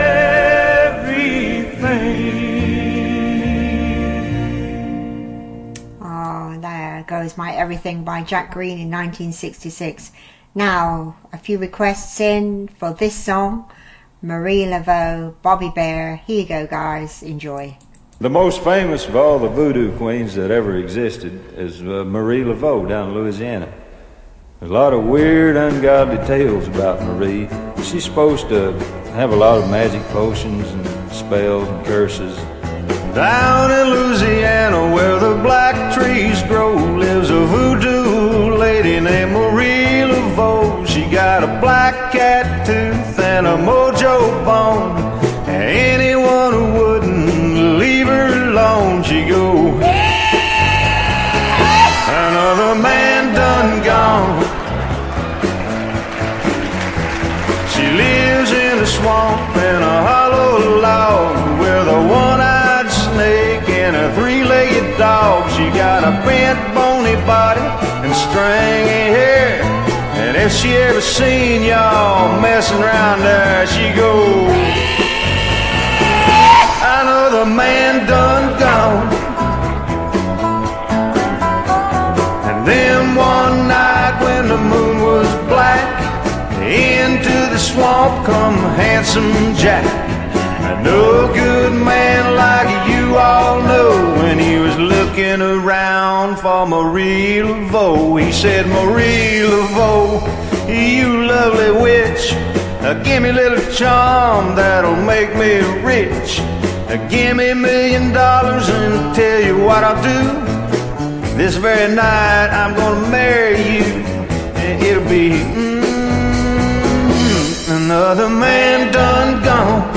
[SPEAKER 6] everything.
[SPEAKER 8] Oh, there goes my everything by Jack Green in nineteen sixty-six. Now, a few requests in for this song. Marie Laveau, Bobby Bear. Here you go, guys. Enjoy.
[SPEAKER 20] The most famous of all the voodoo queens that ever existed is uh, Marie Laveau down in Louisiana. There's a lot of weird, ungodly tales about Marie. She's supposed to have a lot of magic potions and spells and curses.
[SPEAKER 14] Down in Louisiana where the black trees grow lives a voodoo lady named Marie Laveau. She got a black cat tooth and a mojo bone. Anyone who wouldn't leave her alone, she go, another man done gone. She lives in a swamp in a hollow log with a one-eyed snake and a three-legged dog. She got a bent, bony body and stringy hair. And if she ever seen y'all messing around there, she go, another man done gone. And then one night when the moon was black, into the swamp come Handsome Jack. A no good man like you all know. When he was looking around for Marie Laveau, he said, Marie Laveau, you lovely witch, now give me a little charm that'll make me rich. Now give me a million dollars and tell you what I'll do. This very night I'm gonna marry you, and it'll be mm, another man done gone.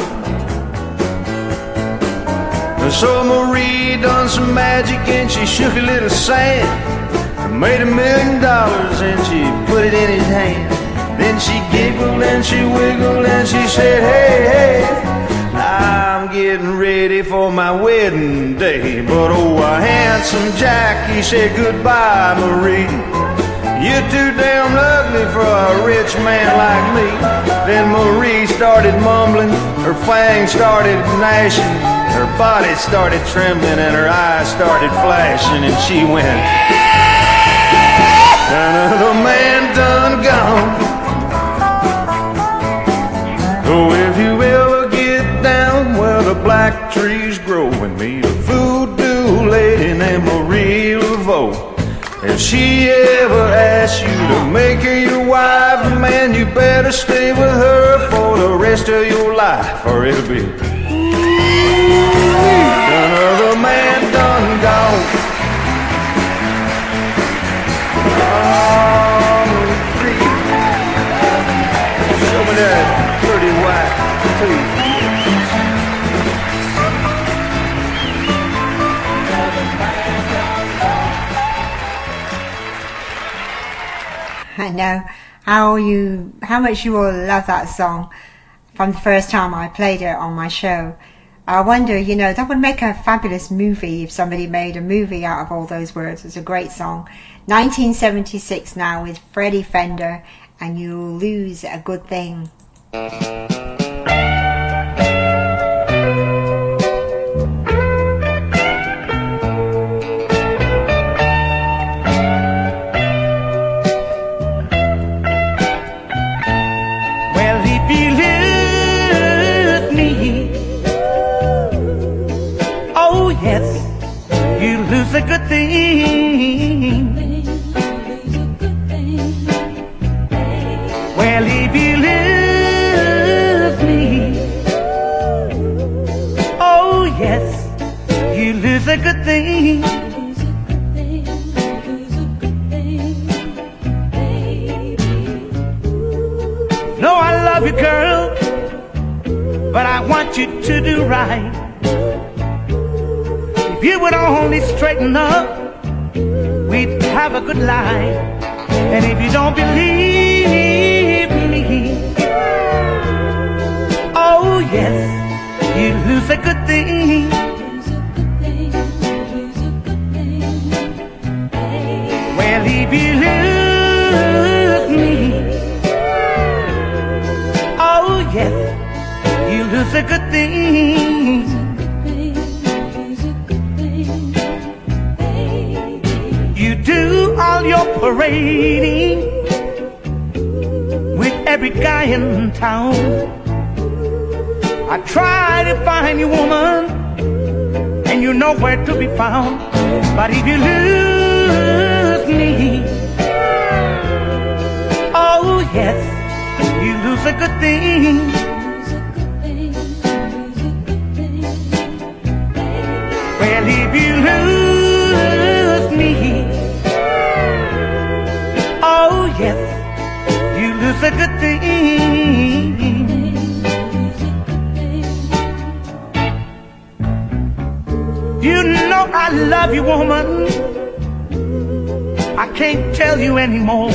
[SPEAKER 14] So Marie done some magic and she shook a little sand, made a million dollars and she put it in his hand. Then she giggled and she wiggled and she said, hey, hey, I'm getting ready for my wedding day. But oh, a Handsome Jack, he said, goodbye, Marie. You're too damn ugly for a rich man like me. Then Marie started mumbling, her fangs started gnashing, her body started trembling and her eyes started flashing, and she went, another man done gone. Oh, if you ever get down where the black trees grow and meet a voodoo lady named Marie Laveau, if she ever asks you to make her your wife, man, you better stay with her for the rest of your life, or it'll be another man done gone. Oh, show me that pretty white tooth.
[SPEAKER 8] I know how you, how much you will love that song from the first time I played it on my show. I wonder, you know, that would make a fabulous movie if somebody made a movie out of all those words. It's a great song. nineteen seventy-six now with Freddie Fender and You'll Lose a Good Thing.
[SPEAKER 6] Well, if you
[SPEAKER 18] yes, you lose a good thing. Well, if you lose me, oh yes, you lose a good thing. No, I love you, girl, but I want you to do right. If you would only straighten up, we'd have a good life. And if you don't believe me, oh yes, you lose a good thing. Well, if you lose me, oh yes, you lose a good thing. You do all your parading with every guy in town. I try to find you, woman, and you're nowhere to be found. But if you lose me, oh yes, you lose a good thing. Well, if you lose me, oh yes, you lose a good thing. You know I love you, woman. I can't tell you anymore.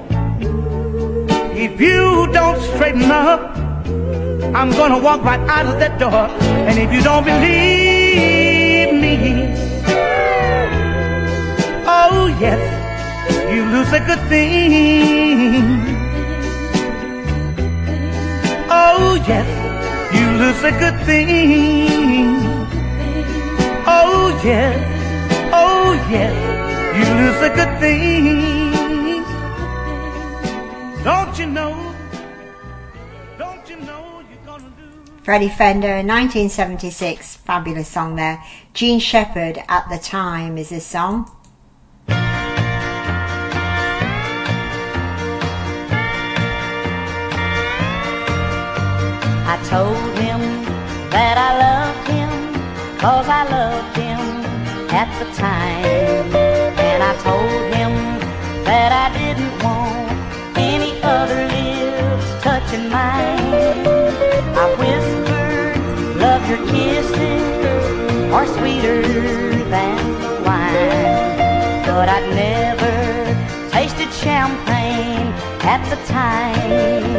[SPEAKER 18] If you don't straighten up, I'm gonna walk right out of that door. And if you don't believe me, oh yes, you lose a good thing. Oh yes, you lose a good thing. Oh yes, oh yes, you lose a good thing. Don't you know? Don't you know you're gonna lose?
[SPEAKER 8] Freddie Fender, nineteen seventy-six, fabulous song there. Gene Shepherd, At the Time, is this song.
[SPEAKER 10] I told him that I loved him, 'cause I loved him at the time. And I told him that I didn't want any other lips touching mine. I whispered, love your kisses are sweeter than the wine. But I'd never tasted champagne at the time.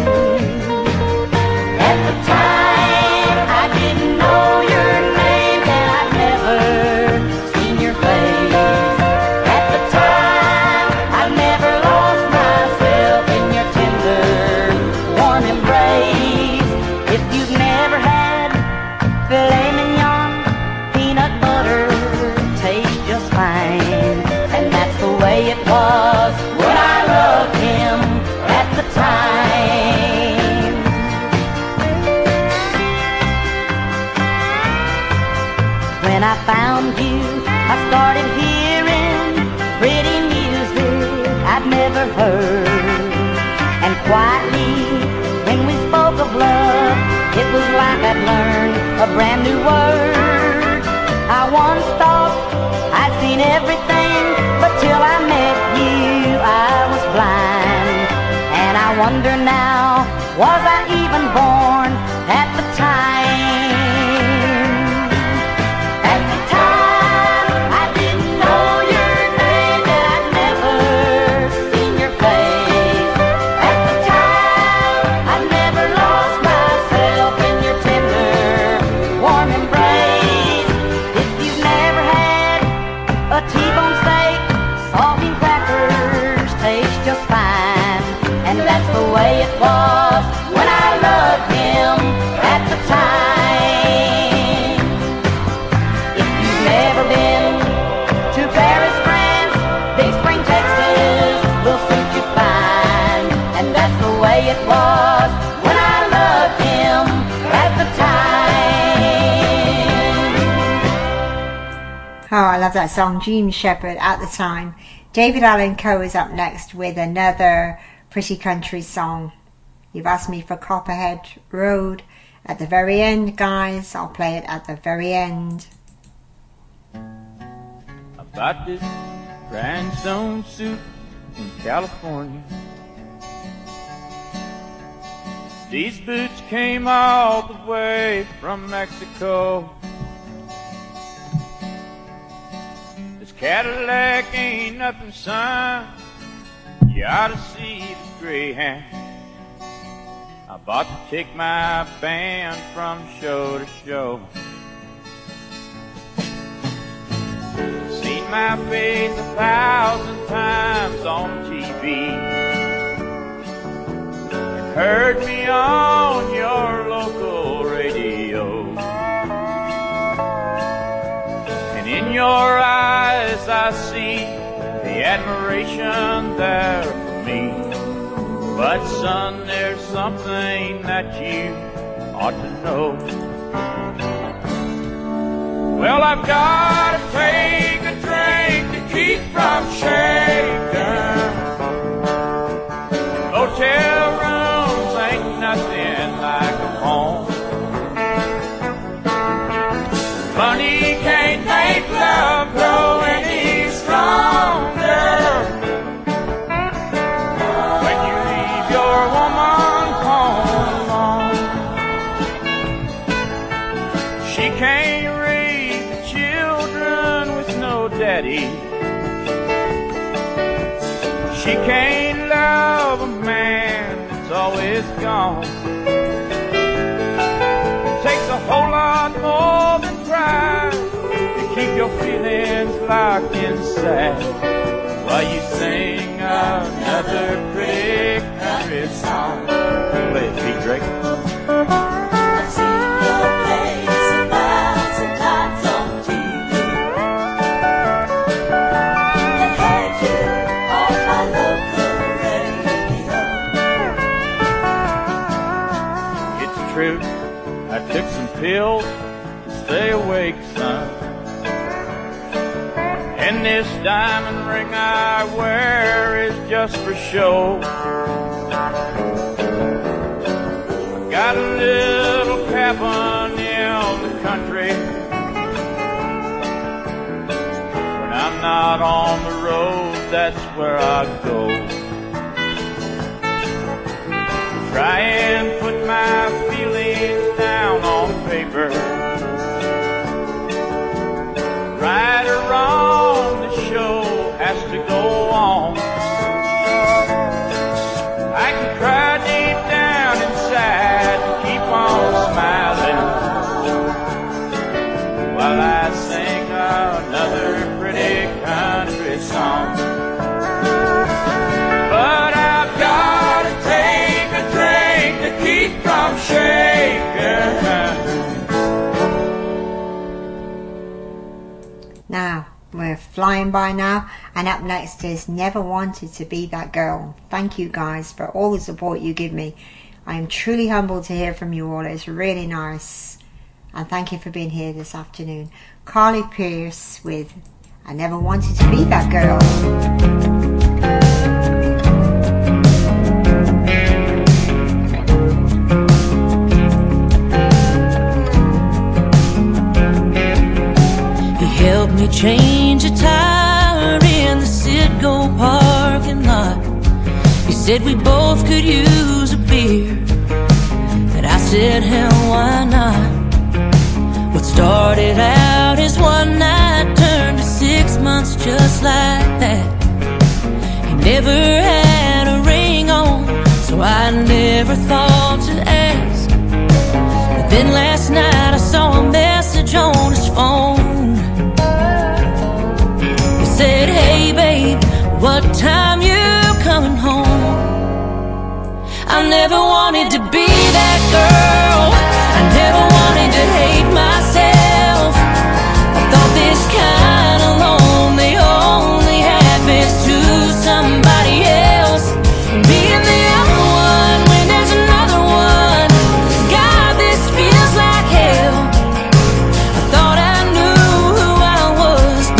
[SPEAKER 10] At the time, I didn't know your name, and I'd never seen your face. At the time, I never lost myself in your tender, warm embrace. If you've never had filet mignon, peanut butter tastes just fine. And that's the way it was when I loved him at the time. When I found you, I started hearing pretty music I'd never heard. And quietly, when we spoke of love, it was like I'd learned a brand new word. I once thought I'd seen everything, but till I met you, I was blind. And I wonder now, was I even born at the time? It was when I loved him.
[SPEAKER 8] Oh, I love that song, Jean Shepherd, At the Time. David Allan Coe is up next with another pretty country song. You've asked me for Copperhead Road. At the very end, guys, I'll play it at the very end.
[SPEAKER 18] I bought this rhinestone suit in California. These boots came all the way from Mexico. This Cadillac ain't nothing, son. You ought to see the Greyhound. I bought to take my band from show to show. Seen my face a thousand times on T V, and heard me on your local radio. And in your eyes I see the admiration there for me. But son, there's something that you ought to know. Well, I've got to take a drink to keep from shaking. Hotel rooms ain't nothing like a home. Money can't make love grow any stronger. Can't raise the children with no daddy. She can't love a man that's always gone. It takes a whole lot more than pride to keep your feelings locked inside while you sing another pretty country song. Play it, Pete Drake.
[SPEAKER 16] I've seen your face a thousand times on T V, and heard you on my local radio.
[SPEAKER 18] It's true, I took some pills to stay awake, son. And this diamond ring I wear is just for show. Got a little cabin in the country. When I'm not on the road, that's where I go. Try and put my feelings down on paper. Right or wrong, the show has to go on. I can cry deep down inside and keep on smiling while I sing another pretty country song. But I've got to take a drink to keep from shaking.
[SPEAKER 8] Now, we're flying by now, and up next is Never Wanted to Be That Girl. Thank you guys for all the support you give me. I am truly humbled to hear from you all. It's really nice. And thank you for being here this afternoon. Carly Pearce with I Never Wanted to Be That Girl.
[SPEAKER 21] Help me change a tire in the Citgo parking lot. He said we both could use a beer, and I said, hell, why not? What started out as one night turned to six months just like that. He never had a ring on, so I never thought to ask. But then last night I saw a message on his phone. Said, hey babe, what time you coming home? I never wanted to be that girl. I never wanted to hate myself. I thought this kind of lonely only happens to somebody else. Being the other one when there's another one. God, this feels like hell. I thought I knew who I was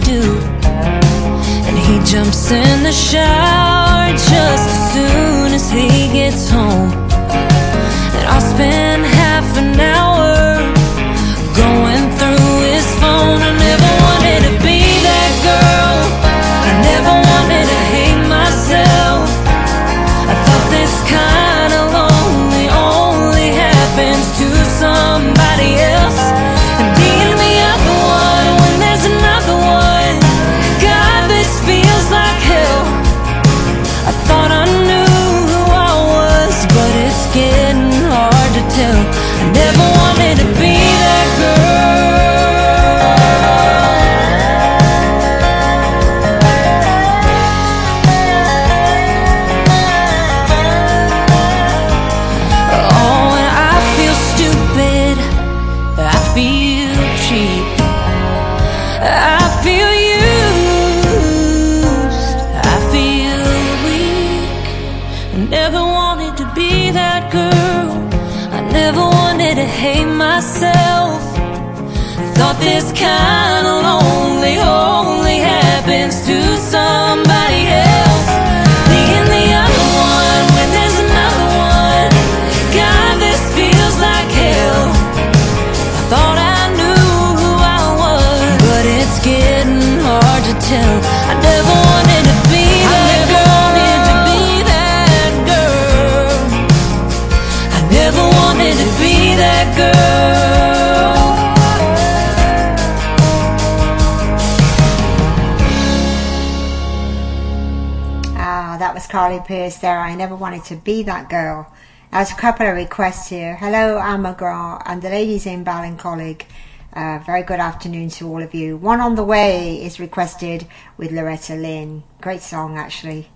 [SPEAKER 21] do. And he jumps in the shower just as soon as he gets home. And I'll spend half an hour going through his phone. I never wanted to be that girl, I never wanted to hate myself. I thought this kind of lonely only happens to somebody else. And being the other one when there's another one, God, this feels like hell. I thought I knew who I was, but it's getting hard to tell. I never wanted to be that girl. Oh, and I feel stupid, I feel cheap, I feel used, I feel weak. I never wanted to be that girl, I never wanted to hate myself. Thought this kind of lonely only happens to somebody else. Being the other one when there's another one, God, this feels like hell. I thought I knew who I was, but it's getting hard to tell. I never wanted to be that girl, wanted to be that girl. I never wanted to be that girl.
[SPEAKER 8] Ah, that was Carly Pearce there. I never wanted to be that girl. There's a couple of requests here. Hello, Anne McGraw and the ladies in Ballincollig. Uh, very good afternoon to all of you. One on the Way is requested with Loretta Lynn. Great song, actually.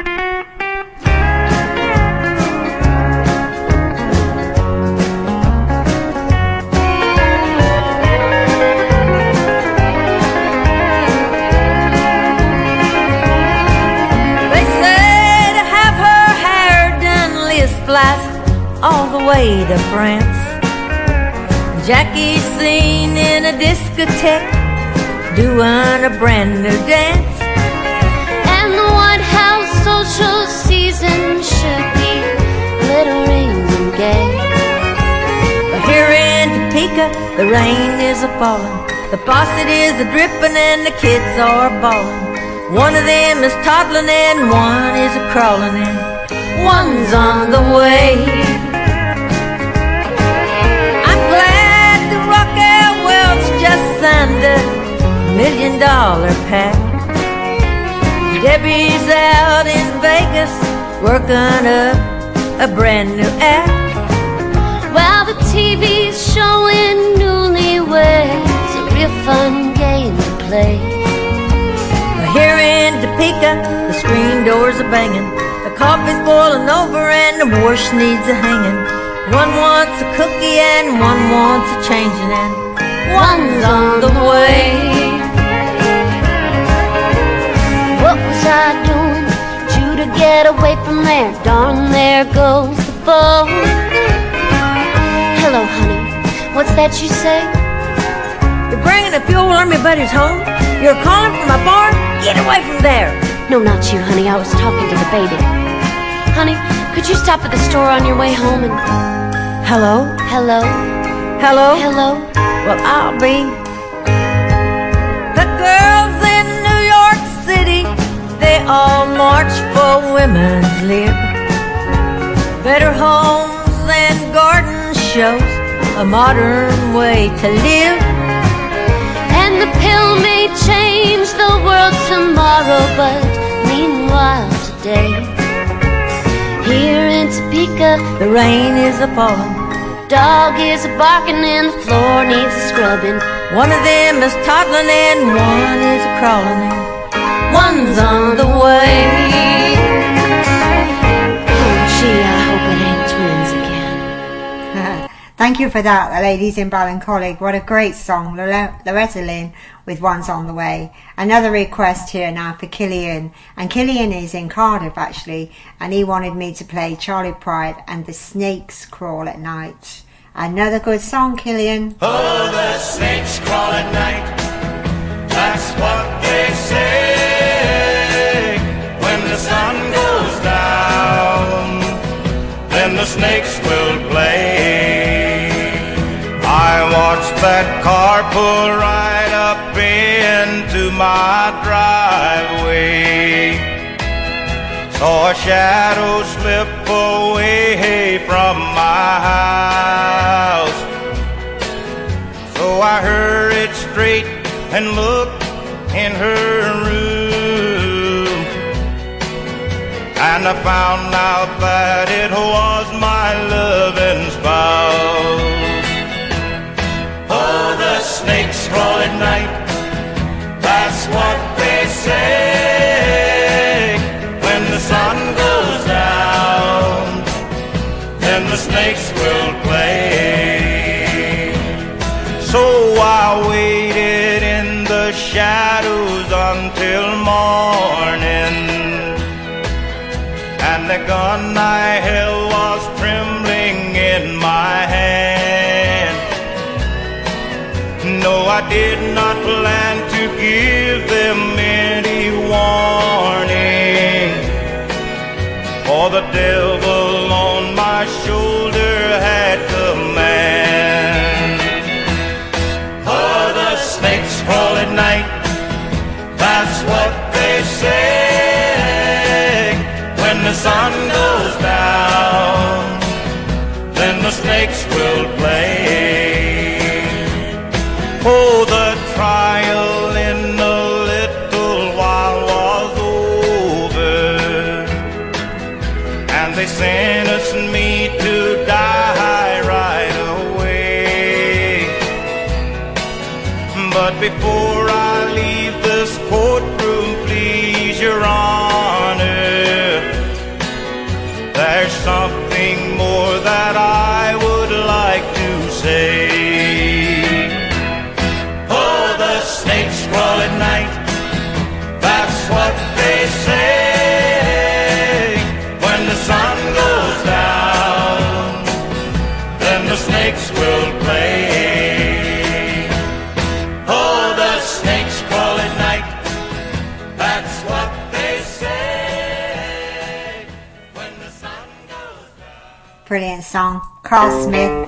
[SPEAKER 21] They say to have her hair done Liz flies all the way to France. Jackie's seen in a discotheque doing a brand new dance.
[SPEAKER 4] And the White House social season should be glittering and gay.
[SPEAKER 21] But here in Topeka, the rain is a-falling, the faucet is a-dripping and the kids are bawling. One of them is toddling and one is a-crawling and one's on the way. I'm glad the Rockwell Welch just signed a million dollar pact. Debbie's out in Vegas working up a brand new act.
[SPEAKER 4] While the T V's showing newlyweds, a real fun game to play.
[SPEAKER 21] Here in Topeka, the screen doors are banging, the coffee's boiling over and the wash needs a hanging. One wants a cookie and one wants a changing and one's on the way.
[SPEAKER 4] What was I doing due to get away from there? Darn, there goes the boat. Hello, honey, what's that you say?
[SPEAKER 21] You're bringing a fuel army buddies home? You're calling from my barn? Get away from there!
[SPEAKER 4] No, not you, honey, I was talking to the baby. Honey, could you stop at the store on your way home and...
[SPEAKER 21] Hello?
[SPEAKER 4] Hello?
[SPEAKER 21] Hello?
[SPEAKER 4] Hello?
[SPEAKER 21] Well, I'll be... The girls in New York City, they all march for women's lib. Better homes and garden shows, a modern way to live.
[SPEAKER 4] And the pill may change the world tomorrow, but meanwhile today, here in Topeka,
[SPEAKER 21] the rain is a-falling,
[SPEAKER 4] dog is a-barking and the floor needs a scrubbing.
[SPEAKER 21] One of them is toddling and one is a-crawling and one's on the way.
[SPEAKER 4] Oh gee, I hope it ain't twins again.
[SPEAKER 8] Thank you for that, ladies in Ballincollig. What a great song, Loretta Lynn with One's on the Way. Another request here now for Killian, and Killian is in Cardiff actually, and he wanted me to play Charlie Pride and the Snakes Crawl at Night. Another good song, Killian.
[SPEAKER 11] Oh, the snakes crawl at night, that's what they
[SPEAKER 14] snakes will play. I watched that car pull right up into my driveway. Saw a shadow slip away from my house. So I hurried straight and looked in her room, and I found out that it was my loving spouse. Oh, the snakes crawl at night, that's what they say. When the sun goes down, then the snakes will play. So I waited in the shadows until morning, and the gun I held was trembling in my hand. No, I did not plan to give them any warning, for the devil on my shoulder had command. Oh, the snakes crawl at night, that's what they say. When the sun goes down, then the snakes will play. Oh, the trial in a little while was over, and they sentenced me to die right away. But before I leave this courtroom, please, Your Honor, there's something more that I would like to say. Oh, the snakes crawl at night, that's what they say. When the sun goes down, then the snakes will play. Oh, the snakes crawl at night, that's what they say. When the sun goes down.
[SPEAKER 8] Brilliant song. Carl Smith.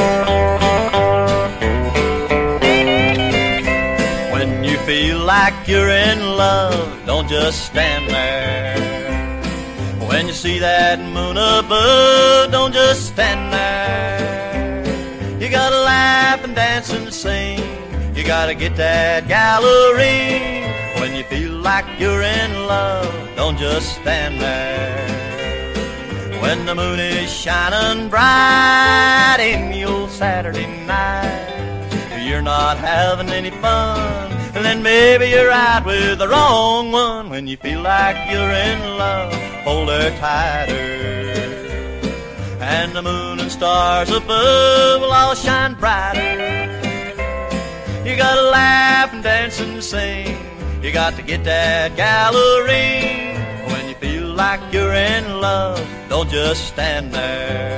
[SPEAKER 5] When you feel like you're in love, don't just stand there. When you see that moon above, don't just stand there. You gotta laugh and dance and sing, you gotta get that gallery. When you feel like you're in love, don't just stand there. When the moon is shining bright in the old Saturday night, you're not having any fun, and then maybe you're out with the wrong one. When you feel like you're in love, hold her tighter, and the moon and stars above will all shine brighter. You gotta laugh and dance and sing, you got to get that gallery. When you feel like you're in love, don't just stand there.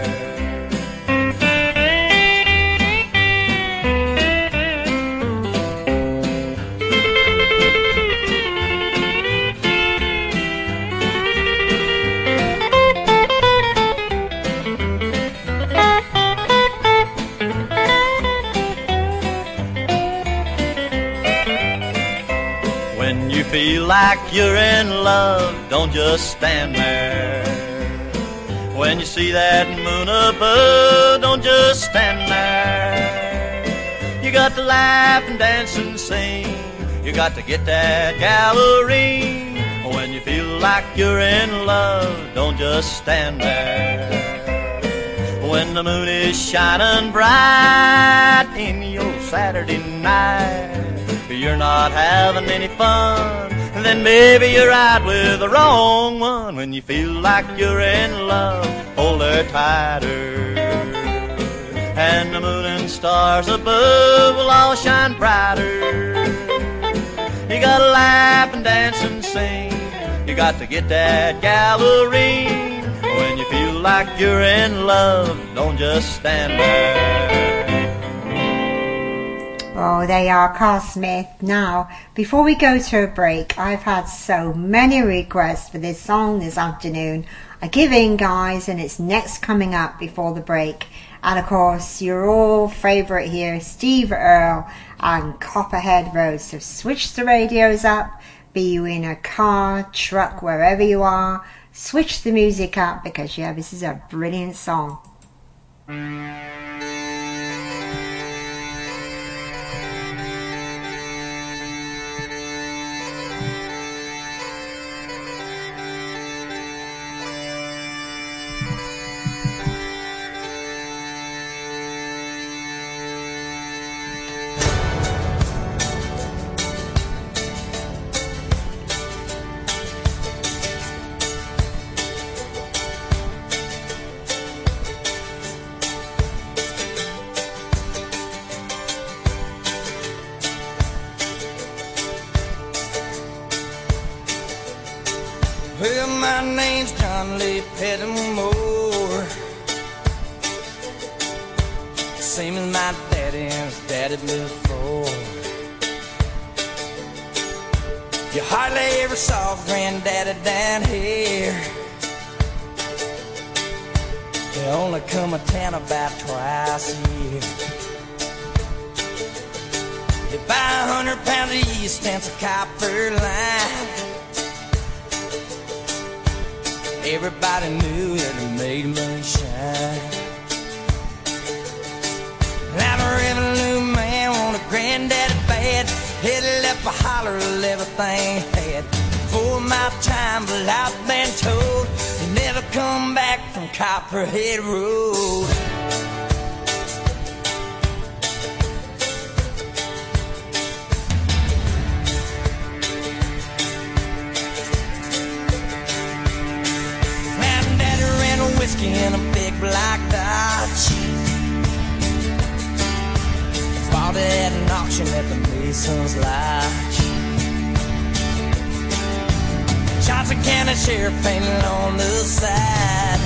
[SPEAKER 5] When you feel like you're in love, don't just stand there. When you see that moon above, don't just stand there. You got to laugh and dance and sing, you got to get that gallery. When you feel like you're in love, don't just stand there. When the moon is shining bright in your Saturday night, you're not having any fun, then maybe you're out with the wrong one. When you feel like you're in love, hold her tighter, and the moon and stars above will all shine brighter. You gotta laugh and dance and sing, you got to get that gallery. When you feel like you're in love, don't just stand there.
[SPEAKER 8] Oh, they are Carl Smith. Now, before we go to a break, I've had so many requests for this song this afternoon. I give in, guys, and it's next coming up before the break. And of course, your all favourite here, Steve Earle and Copperhead Road. So switch the radios up, be you in a car, truck, wherever you are. Switch the music up because, yeah, this is a brilliant song.
[SPEAKER 7] Well, my name's John Lee Pettimore, same as my daddy and his daddy before. You hardly ever saw Granddaddy down here. They only come to town about twice a year. They buy a hundred pounds of yeast and some copper line. Everybody knew that it made moonshine. And I'm a revenue man, want a granddaddy bad. Headed up a holler of everything he had. For my time, but I've been told you never come back from Copperhead Road. Whiskey in a big black Dodge. Bought it at an auction at the Mason's Lodge. Johnson County Sheriff painted on the side.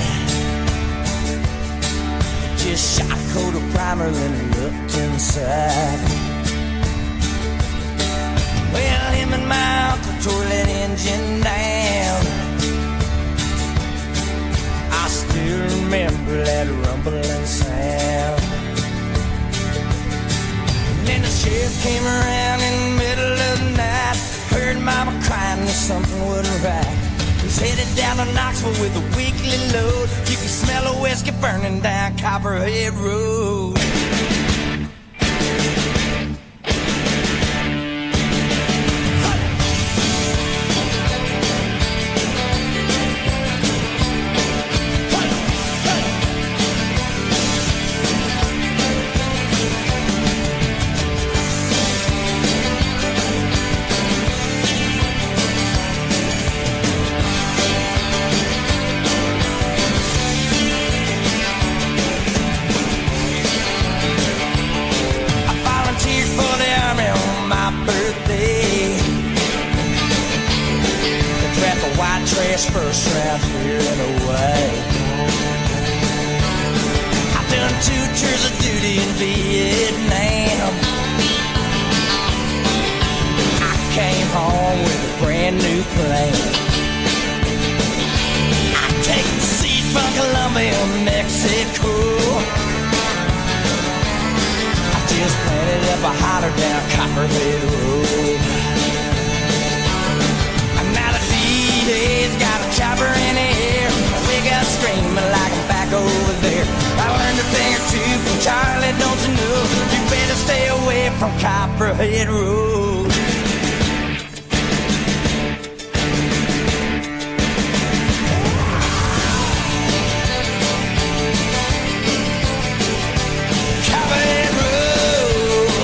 [SPEAKER 7] Just shot a coat of primer then looked inside. Well, him and my uncle tore that engine down. I still remember that rumbling sound. And then the sheriff came around in the middle of the night. Heard mama crying that something wasn't right. He's headed down to Knoxville with a weekly load. You can smell a whiskey burning down Copperhead Road. First round here and away. I've done two tours of duty in Vietnam. I came home with a brand new plane. I take the seat from Colombia, Mexico. I just planted up a holler down Copperhead Road. He's got a chopper in the air. We got screaming like I'm back over there. I learned a thing or two from Charlie, don't you know? You better stay away from Copperhead Road. Copperhead Road.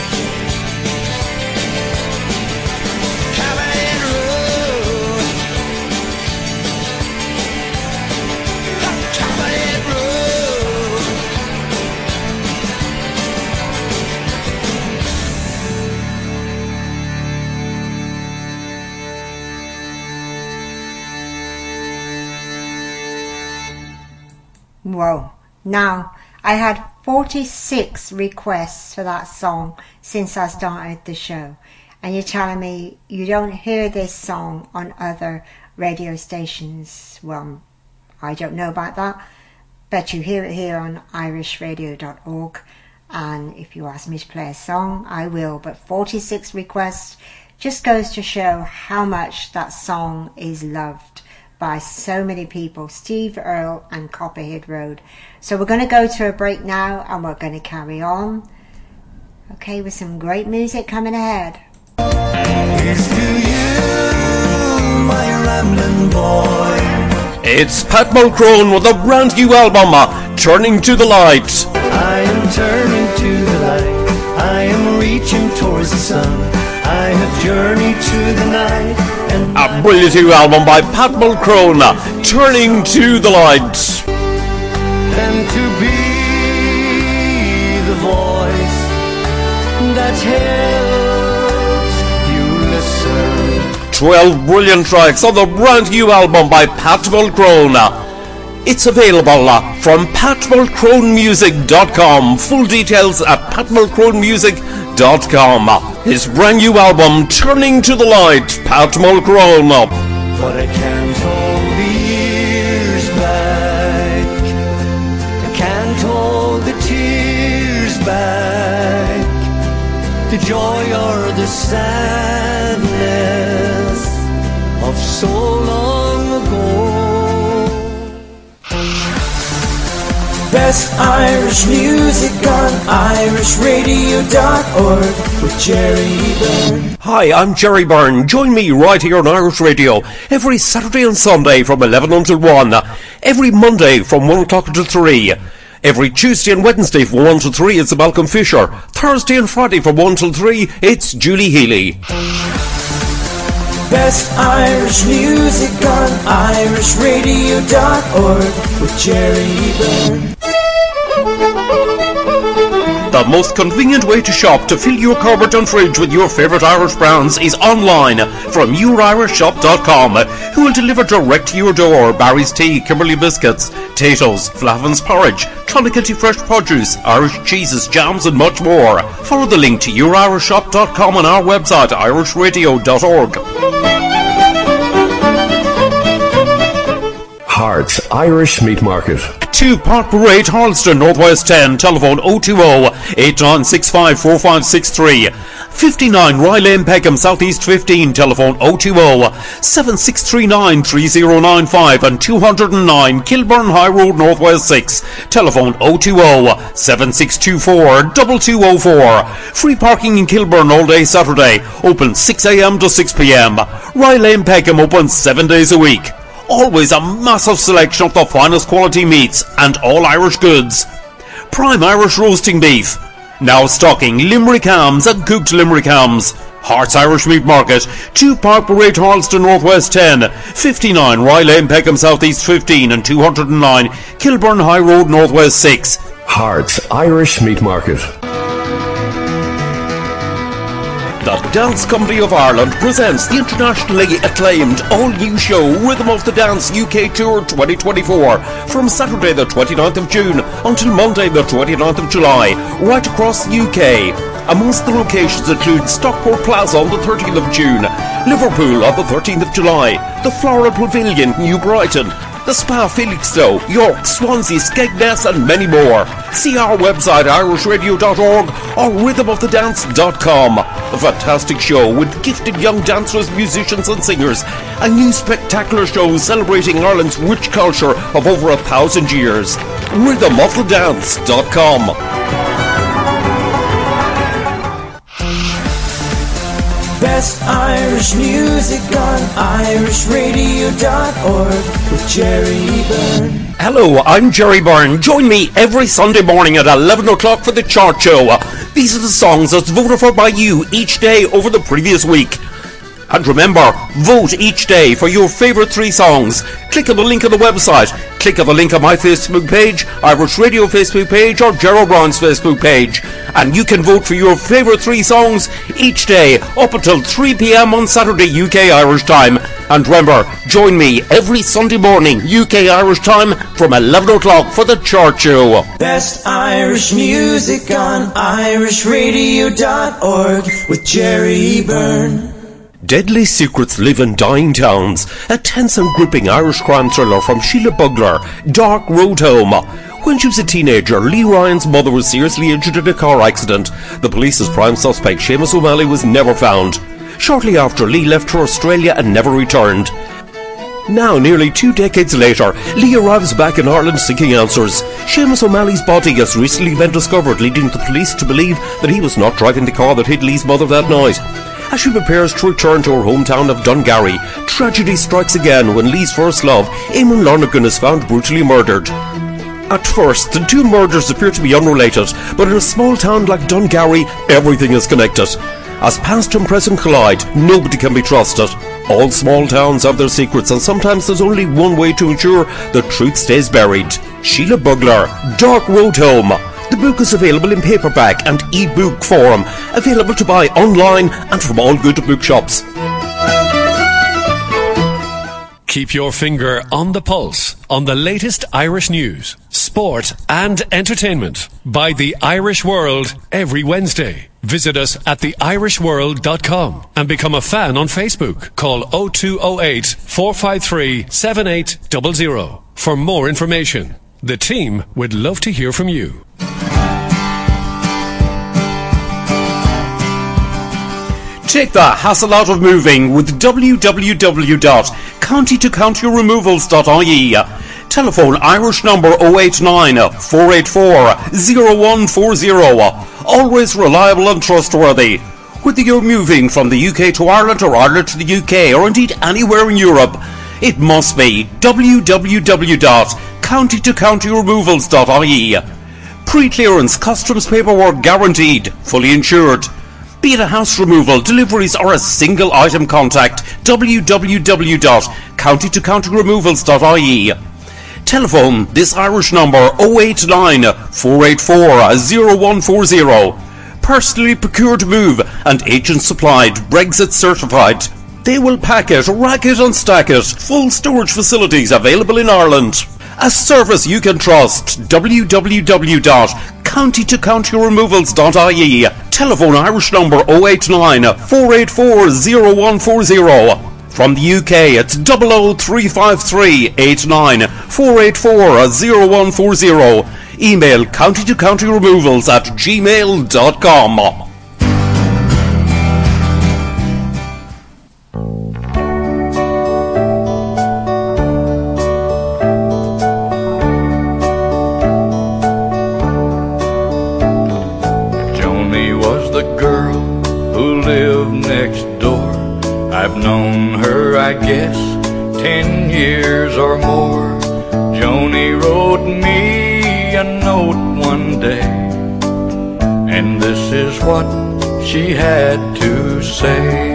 [SPEAKER 7] Copperhead Road. Copperhead Road.
[SPEAKER 8] Whoa. Now, I had forty-six requests for that song since I started the show. And you're telling me you don't hear this song on other radio stations. Well, I don't know about that, but you hear it here on irish radio dot org. And if you ask me to play a song, I will. But forty-six requests just goes to show how much that song is loved by so many people. Steve Earle and Copperhead Road. So we're going to go to a break now, and we're going to carry on, okay, with some great music coming ahead.
[SPEAKER 7] Here's to you, my rambling boy.
[SPEAKER 1] It's Pat Mulcrone with a brand new album, uh, Turning to the Light.
[SPEAKER 7] I am turning to the light. I am reaching towards the sun. I have journeyed to the night. And
[SPEAKER 1] a brilliant new album by Pat Mulcrone, uh, Turning to the Light.
[SPEAKER 7] And to be the voice that helps you listen.
[SPEAKER 1] twelve brilliant tracks on the brand new album by Pat Mulcrone. It's available uh, from pat mulcrone music dot com. Full details at pat mulcrone music dot com. His brand new album, Turning to the Light, Pat Mulcrone.
[SPEAKER 7] But I can't hold the years back. I can't hold the tears back. The joy or the sadness of so long ago. Best Irish music on irish radio dot org with Jerry Byrne.
[SPEAKER 1] Hi, I'm Jerry Byrne. Join me right here on Irish Radio every Saturday and Sunday from eleven until one. Every Monday from one o'clock until three. Every Tuesday and Wednesday from one till three, it's Malcolm Fisher. Thursday and Friday from one till three, it's Julie Healy.
[SPEAKER 7] Best Irish music on irish radio dot org with Jerry Byrne.
[SPEAKER 1] The most convenient way to shop to fill your cupboard and fridge with your favourite Irish brands is online from your irish shop dot com, who will deliver direct to your door. Barry's Tea, Kimberley Biscuits, Tato's, Flavin's Porridge, Clonakilty Fresh Produce, Irish cheeses, jams and much more. Follow the link to your irish shop dot com on our website irish radio dot org.
[SPEAKER 3] Hearts Irish Meat Market.
[SPEAKER 1] two Park Parade, Harleston, Northwest ten, telephone oh two oh, eight nine six five, four five six three. fifty-nine Rye Lane, Peckham, Southeast fifteen, telephone oh two oh, seven six three nine, three oh nine five, and two oh nine Kilburn High Road, Northwest six, telephone oh two oh, seven six two four, two two oh four. Free parking in Kilburn all day Saturday, open six a.m. to six p.m. Rye Lane, Peckham, open seven days a week. Always a massive selection of the finest quality meats and all Irish goods. Prime Irish roasting beef. Now stocking Limerick hams and cooked Limerick hams. Hearts Irish Meat Market, two Park Parade, Harleston, Northwest ten, fifty-nine Rye Lane, Peckham, Southeast fifteen, and two oh nine Kilburn High Road, Northwest six.
[SPEAKER 3] Hearts Irish Meat Market.
[SPEAKER 1] The Dance Company of Ireland presents the internationally acclaimed all-new show Rhythm of the Dance U K Tour twenty twenty-four from Saturday the twenty-ninth of June until Monday the twenty-ninth of July, right across the U K. Amongst the locations include Stockport Plaza on the thirteenth of June, Liverpool on the thirteenth of July, the Floral Pavilion, New Brighton, the Spa Felixstowe, York, Swansea, Skegness and many more. See our website irish radio dot org or rhythm of the dance dot com. A fantastic show with gifted young dancers, musicians and singers. A new spectacular show celebrating Ireland's rich culture of over a thousand years. rhythm of the dance dot com.
[SPEAKER 7] Best Irish music on irish radio dot org with Jerry Byrne.
[SPEAKER 1] Hello, I'm Jerry Byrne. Join me every Sunday morning at eleven o'clock for the Chart Show. These are the songs that's voted for by you each day over the previous week. And remember, vote each day for your favourite three songs. Click on the link on the website, click on the link on my Facebook page, Irish Radio Facebook page, or Gerald Brown's Facebook page. And you can vote for your favourite three songs each day up until three p.m. on Saturday U K Irish time. And remember, join me every Sunday morning U K Irish time from eleven o'clock for the Chart Show.
[SPEAKER 7] Best Irish music on irish radio dot org with Jerry Byrne.
[SPEAKER 1] Deadly secrets live in dying towns. A tense and gripping Irish crime thriller from Sheila Bugler, Dark Road Home. When she was a teenager, Lee Ryan's mother was seriously injured in a car accident. The police's prime suspect, Seamus O'Malley, was never found. Shortly after, Lee left for Australia and never returned. Now, nearly two decades later, Lee arrives back in Ireland seeking answers. Seamus O'Malley's body has recently been discovered, leading the police to believe that he was not driving the car that hit Lee's mother that night. As she prepares to return to her hometown of Dungarry, tragedy strikes again when Lee's first love, Eamon Lonergan, is found brutally murdered. At first, the two murders appear to be unrelated, but in a small town like Dungarry, everything is connected. As past and present collide, nobody can be trusted. All small towns have their secrets, and sometimes there's only one way to ensure the truth stays buried. Sheila Bugler, Dark Road Home. The book is available in paperback and e-book form, available to buy online and from all good bookshops.
[SPEAKER 17] Keep your finger on the pulse on the latest Irish news, sport and entertainment by The Irish World every Wednesday. Visit us at the irish world dot com and become a fan on Facebook. Call oh two oh eight, four five three, seven eight zero zero for more information. The team would love to hear from you.
[SPEAKER 1] Take the hassle out of moving with w w w dot county to county removals dot I E. Telephone Irish number oh eight nine, four eight four, oh one four oh. Always reliable and trustworthy. Whether you're moving from the U K to Ireland or Ireland to the U K or indeed anywhere in Europe, it must be w w w dot county to county removals dot I E. Pre-clearance customs paperwork guaranteed, fully insured. Be it a house removal, deliveries or a single item contact, w w w dot county to county removals dot I E. Telephone this Irish number oh eight nine, four eight four, oh one four oh. Personally procured move and agent supplied, Brexit certified. They will pack it, rack it and stack it. Full storage facilities available in Ireland. A service you can trust. w w w dot county to county removals dot I E. Telephone Irish number oh eight nine, four eight four, oh one four oh. From the U K, it's double oh three five three, eight nine, four eight four, oh one four oh. Email county to county removals at gmail dot com.
[SPEAKER 12] Joni was the girl who lived next door. I've known her, I guess, ten years or more. Joni wrote me a note one day, and this is what she had to say.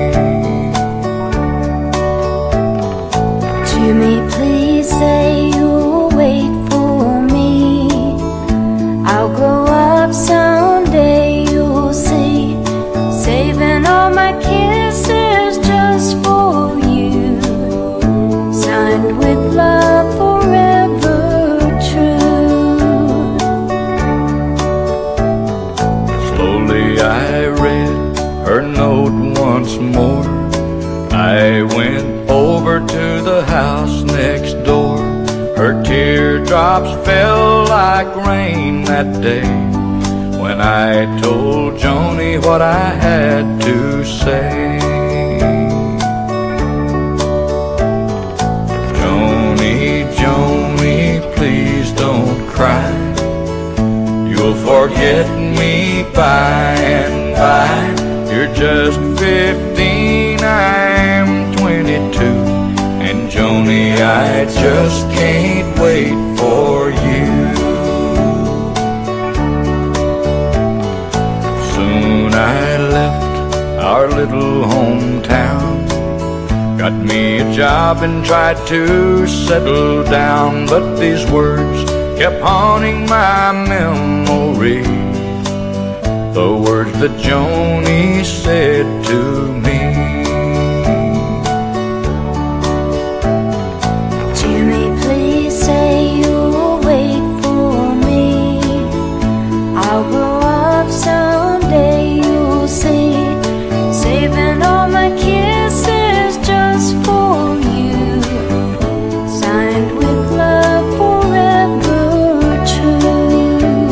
[SPEAKER 4] Jimmy, please say you'll wait for me. I'll grow up someday, you'll see. Saving all my kisses just for you. Signed with love forever true.
[SPEAKER 12] Slowly I read her note once more. I went over to the house next door. Her teardrops fell like rain that day when I told Joni what I had to say. Joni, Joni, please don't cry. You'll forget me by and by. You're just fifteen, I'm twenty-two. And Joni, I just can't wait for you. Soon I left our little hometown. Got me a job and tried to settle down, but these words kept haunting my memory. The words that Joni said to me.
[SPEAKER 4] Jimmy, please say you'll wait for me. I'll grow up someday, you'll see. Saving all my kisses just for you. Signed with love forever true.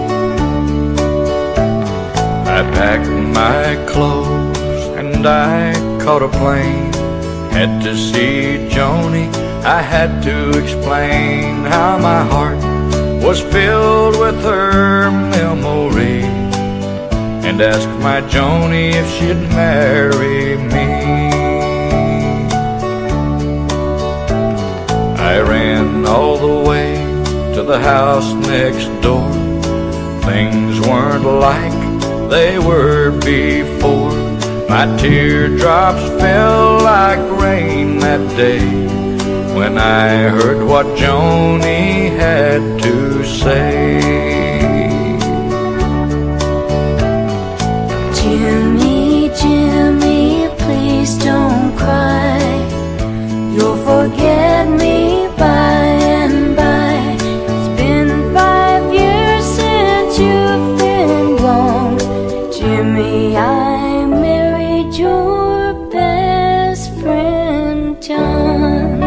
[SPEAKER 12] I packed my clothes and I caught a plane. Had to see Joni, I had to explain how my heart was filled with her memory, and asked my Joni if she'd marry me. I ran all the way to the house next door. Things weren't like they were before. My teardrops fell like rain that day when I heard what Joni had to say.
[SPEAKER 4] Jimmy, Jimmy, please don't cry. You'll forget me by and by. It's been five years since you've been gone. Jimmy, I married your best friend, John.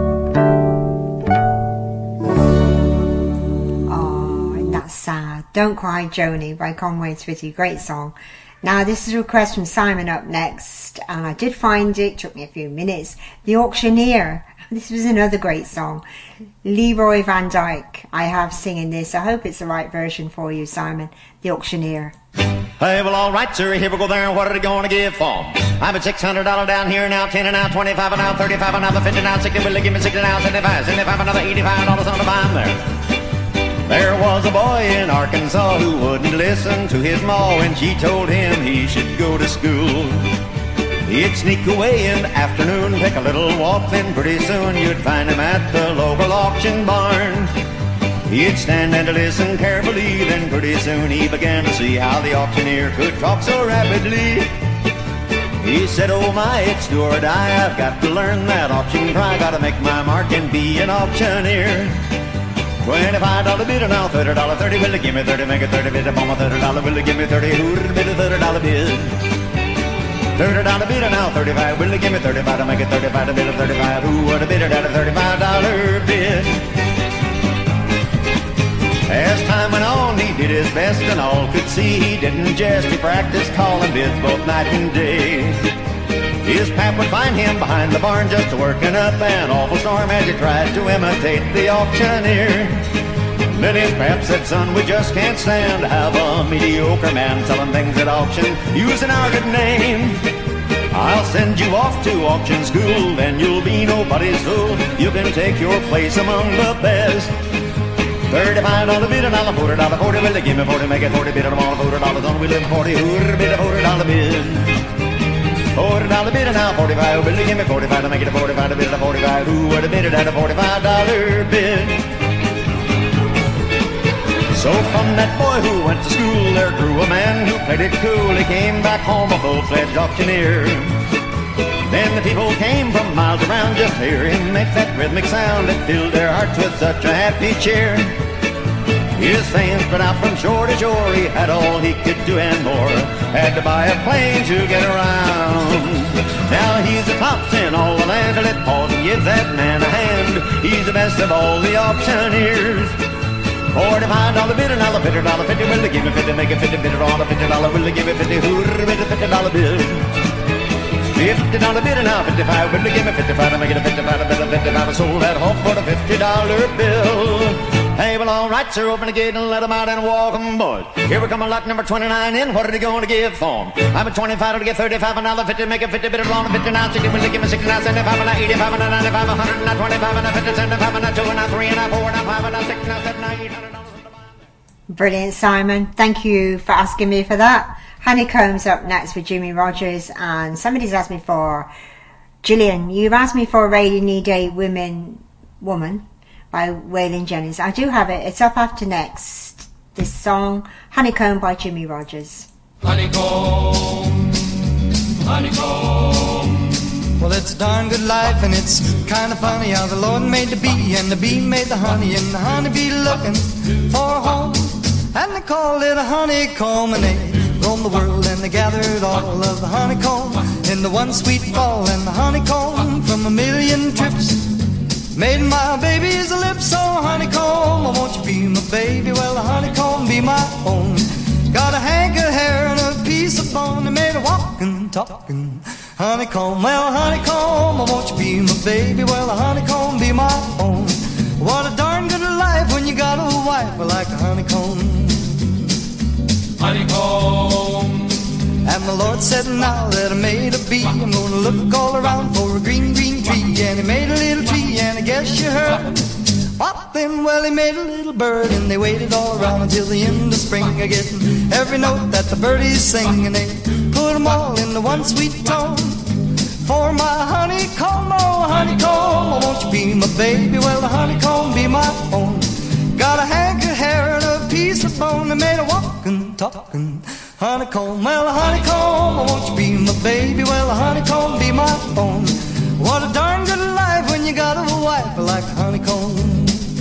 [SPEAKER 8] Oh, that's sad. Don't Cry, Joni by Conway Twitty. Great song. Now, this is a request from Simon up next, and I did find it, took me a few minutes. The Auctioneer. This was another great song. Leroy Van Dyke, I have singing this. I hope it's the right version for you, Simon. The Auctioneer.
[SPEAKER 5] Hey, well, all right, sir, here we go there, and what are they going to give for 'em? I'm at six hundred dollars down here, now ten and now twenty-five and now thirty-five and now the fifty, now sixty, will they give me sixty, now seventy-five, seventy-five, another eighty-five dollars on the bottom there. There was a boy in Arkansas who wouldn't listen to his ma when she told him he should go to school. He'd sneak away in the afternoon, take a little walk, then pretty soon you'd find him at the local auction barn. He'd stand and listen carefully, then pretty soon he began to see how the auctioneer could talk so rapidly. He said, oh my, it's do or die, I've got to learn that auction cry, gotta make my mark and be an auctioneer. Twenty-five dollar bid and now thirty dollar thirty, will they give me thirty, make it thirty bid upon my thirty dollar, will they give me thirty, who'd bid a thirty dollar bid? Thirty dollar bid and now thirty-five, will they give me thirty-five to make it thirty-five to bid of thirty-five, who would have bid it at a thirty-five dollar bid? As time went on, he did his best, and all could see he didn't jest. He practiced calling bids both night and day. His pap would find him behind the barn just working up an awful storm as he tried to imitate the auctioneer. Then his pap said, son, we just can't stand to have a mediocre man selling things at auction using our good name. I'll send you off to auction school, then you'll be nobody's fool. You can take your place among the best. Thirty-five dollar bid and I'll forty dollar forty. Will they give me forty? Make it forty bid and I'm all forty dollars on. We live forty. Who'd bid a forty dollar bid? Forty dollar bid and now forty-five. Will they give me forty-five to make it a forty-five to bid at a forty-five? Who would have bid it at a forty-five dollar bid? So from that boy who went to school, there grew a man who played it cool. He came back home a full-fledged auctioneer. Then the people came from miles around just to hear him make that rhythmic sound that filled their hearts with such a happy cheer. His fame spread out from shore to shore. He had all he could do and more. Had to buy a plane to get around. Now he's the tops in all the land. Let pause and give that man a hand. He's the best of all the auctioneers. Forty-five dollar bid and I'll a fifty dollar fifty. Will they give me fifty? Make it fifty bid on a fifty dollar. Will they give me fifty? Who'd bid a fifty dollar bid? Fifty dollar bid and now fifty-five. Will they give me fifty-five to make it a fifty-five? A bid of fifty-five. I sold that hawk for the fifty dollar bill. Hey, well, all right, sir, open the gate and let them out and walk 'em, boys. Here we come on lot number twenty-nine in. What are they going to give for 'em? I'm at twenty-five to get thirty-five, and now fifty, make it fifty, bid it on fifty-nine, sixty, will they give me sixty-nine, seventy-five, and now eighty-five, and now ninety-five, one hundred, and now twenty-five, and now fifty, seventy-five, and now two, and now three, and now four, and now five, and now six, and now seven, and now eight hundred dollars.
[SPEAKER 8] Brilliant, Simon. Thank you for asking me for that. Honeycomb's up next with Jimmy Rogers, and somebody's asked me for Gillian. You've asked me for a Rainy Day Women Woman by Waylon Jennings. I do have it. It's up after next. This song, Honeycomb by Jimmy Rogers.
[SPEAKER 7] Honeycomb, honeycomb. Well, it's a darn good life, and it's kind of funny how the Lord made the bee, and the bee made the honey, and the honeybee looking for a home. And they called it a honeycomb, and they roamed the world, and they gathered all of the honeycomb in the one sweet fall. And the honeycomb from a million trips made my baby's lips. So honeycomb, oh, won't you be my baby? Well, the honeycomb be my own. Got a hank of hair and a piece of bone that made a walking, talking honeycomb. Well, honeycomb, oh, won't you be my baby? Well, the honeycomb be my own. What a darn good life when you got a wife like a honeycomb. Honeycomb. And the Lord said, now that I made a bee, I'm gonna look all around for a green, green tree. And he made a little tree, and I guess you heard what then? Well, he made a little bird, and they waited all around until the end of spring, getting every note that the birdies sing, and they put them all in the one sweet tone. For my honeycomb, oh honeycomb, oh, won't you be my baby? Well, the honeycomb be my own. Got a hank of hair and a piece of bone that made a walking, talking honeycomb. Well, the honeycomb, oh, won't you be my baby? Well, the honeycomb be my own. What a darn good life when you got a wife like a honeycomb.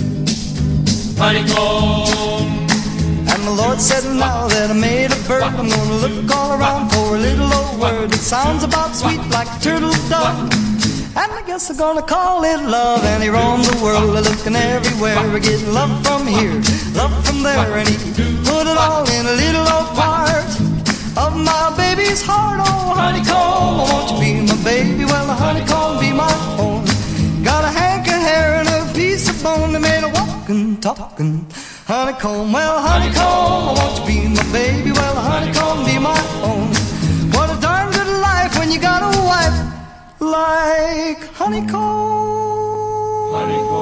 [SPEAKER 7] Honeycomb. And the Lord said, now that I made a bird, I'm gonna look all around for a little old word that sounds about sweet like a turtle dove. And I guess I'm gonna call it love. And he roamed the world looking everywhere, getting love from here, love from there. And he put it all in a little old part of my baby's heart. Oh honeycomb, won't you be my baby? Well, the honeycomb be my own. Got a hank of hair and a piece of bone that made a walking, talking honeycomb. Well, honeycomb, won't you be my baby? Well, the honeycomb be my own. What a darn good life when you got a wife like honeycomb.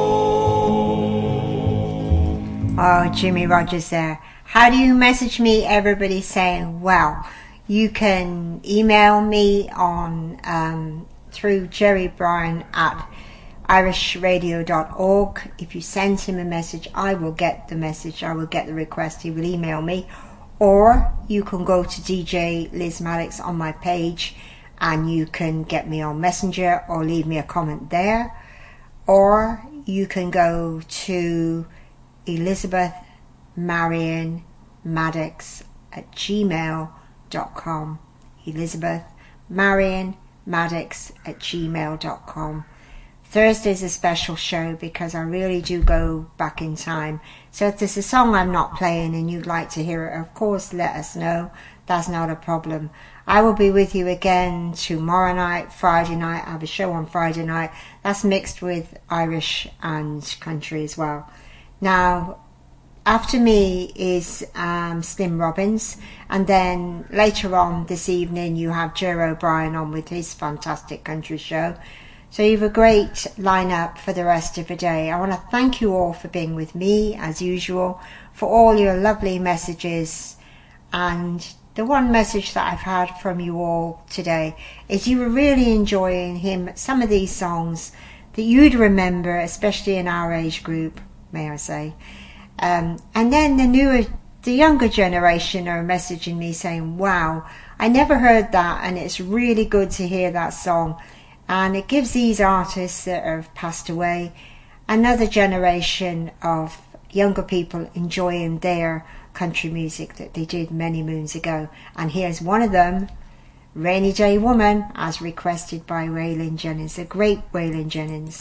[SPEAKER 7] Honeycomb.
[SPEAKER 8] Oh, Jimmy Rogers there. How do you message me? Everybody saying, well, you can email me on um, through Jerry Bryan at irish radio dot org. If you send him a message, I will get the message, I will get the request, he will email me. Or you can go to D J Liz Maddox on my page and you can get me on Messenger or leave me a comment there. Or you can go to Elizabeth Marion Maddox at gmail dot com. Elizabeth Marion Maddox at gmail dot com. Thursday's a special show because I really do go back in time. So if there's a song I'm not playing and you'd like to hear it, of course let us know. That's not a problem. I will be with you again tomorrow night, Friday night. I have a show on Friday night. That's mixed with Irish and country as well. Now, after me is um, Slim Robbins, and then later on this evening you have Joe O'Brien on with his fantastic country show. So you have a great lineup for the rest of the day. I want to thank you all for being with me as usual, for all your lovely messages. And the one message that I've had from you all today is you were really enjoying him, some of these songs that you'd remember, especially in our age group, may I say. Um, and then the newer, the younger generation are messaging me saying, wow, I never heard that, and it's really good to hear that song. And it gives these artists that have passed away another generation of younger people enjoying their country music that they did many moons ago. And here's one of them, Rainy Day Woman, as requested by Waylon Jennings, the great Waylon Jennings.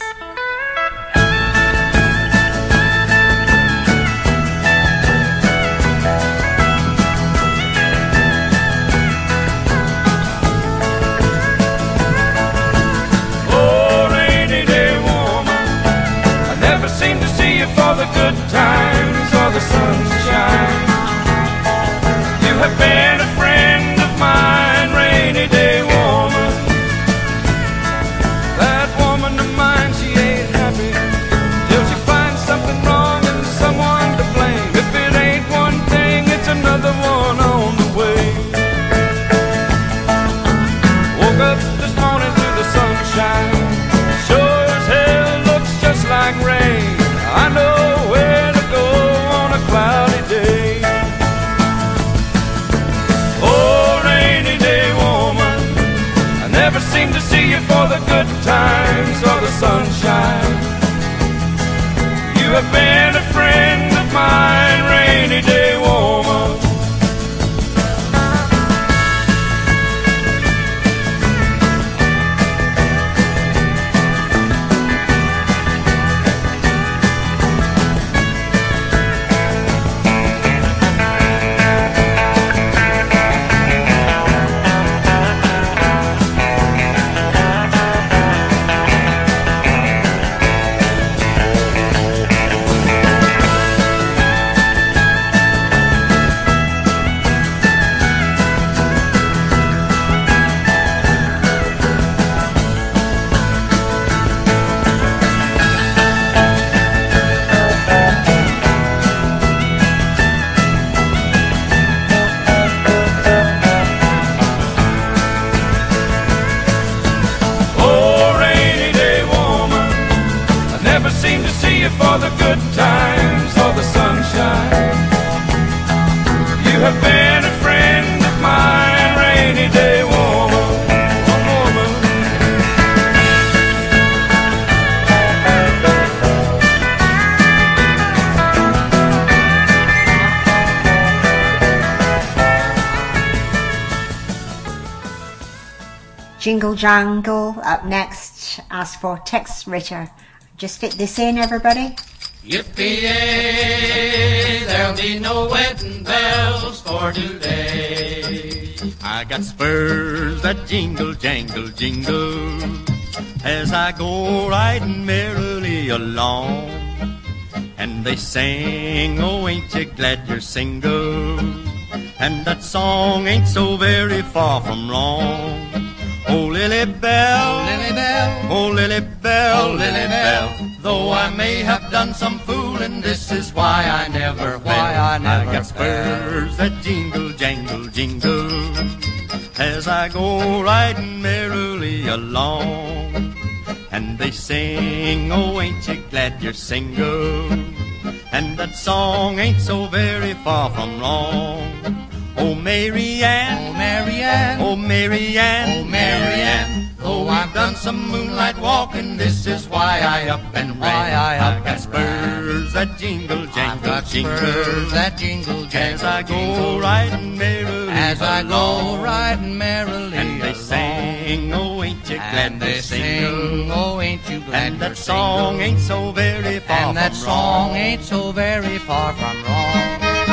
[SPEAKER 6] For the good times or the sunshine, you have been a friend of mine, rainy day woman. That woman of mine, she sunshine. You have been a friend of mine, rainy day woman. For the good times or the sunshine, you have been a friend of mine, rainy day woman, woman.
[SPEAKER 8] Jingle Jangle up next. Ask for Tex Ritter. Just stick this in, everybody.
[SPEAKER 5] Yippee-yay, there'll be no wedding bells for today. I got spurs that jingle, jangle, jingle as I go riding merrily along. And they sing, oh, ain't you glad you're single? And that song ain't so very far from wrong. Oh, Lily Bell, oh, Lily Bell, oh, Lily Bell, oh, Lily Bell. Though I may have done some fooling, this is why I never why I never I got spurs that jingle, jangle, jingle as I go riding merrily along. And they sing, oh, ain't you glad you're single? And that song ain't so very far from wrong. Oh, Mary Ann, oh, Mary Ann, oh, Mary Ann, oh, Mary Ann. Though I've done some moonlight walking, this is why I up and ran. I, I got spurs that jingle, jangle, got jingle, spurs that jingle, jangle, as I go riding merrily, as I go riding merrily. And they sing, oh, ain't you glad they sing, oh, ain't you glad? And that song ain't so very far from wrong. And that song ain't so very far from wrong.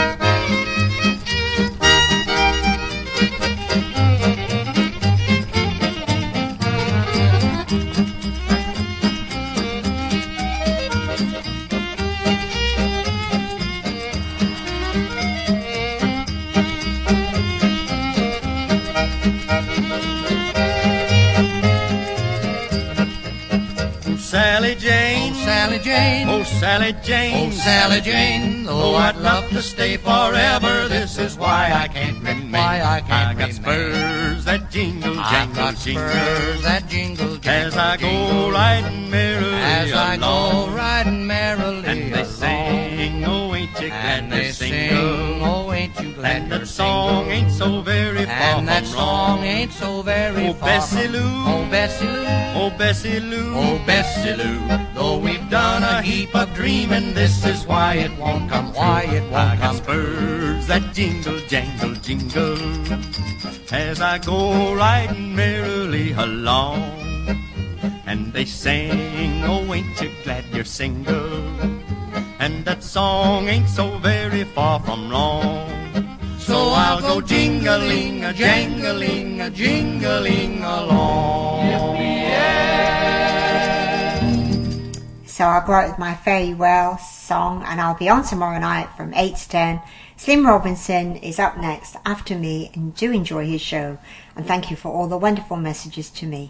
[SPEAKER 5] Sally Jane, oh, Sally Jane, oh, Sally Jane, oh, Sally Jane. Though I'd love to stay forever, this is why I can't remain. Why I can't I got spurs that jingle, jangle, got jingle, spurs that jingle, jangle, as I go riding merrily, as I go riding merrily. And they sing, oh, ain't you glad they're single? Oh, ain't you glad? And that song ain't so very far from wrong. And that song ain't so very far from wrong. Oh, Bessie Lou, oh, Bessie Lou, oh, Bessie Lou. Though we've done a heap of dreaming, this is why it won't come true. Why it won't I come got spurs that jingle, jangle, jingle as I go riding merrily along. And they sing, oh, ain't you glad you're single? And that song ain't so very far from wrong. So I'll go jingling, a jangling, a jingling along.
[SPEAKER 8] So I'll go out with my Fare Well song, and I'll be on tomorrow night from eight to ten. Slim Robinson is up next after me, and do enjoy his show. And thank you for all the wonderful messages to me.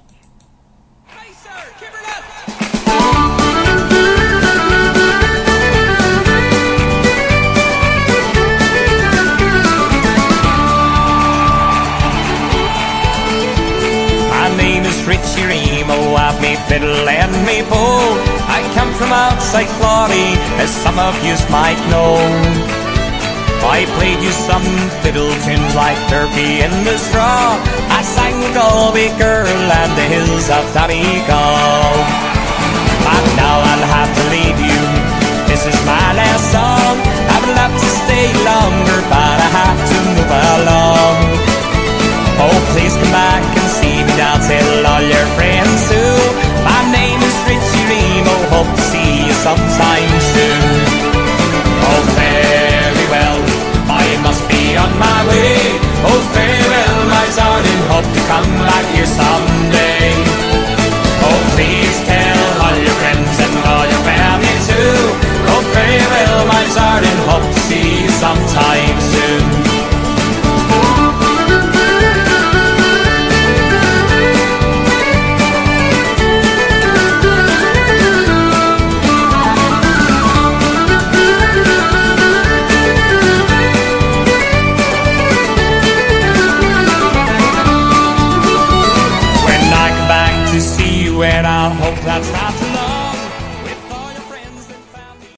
[SPEAKER 9] Richie Remo, I've me fiddle and me bow. I come from outside Clary, as some of yous might know. I played you some fiddle tunes like Turkey in the Straw. I sang Galway Girl and the hills of Donegal. But now I'll have to leave you. This is my last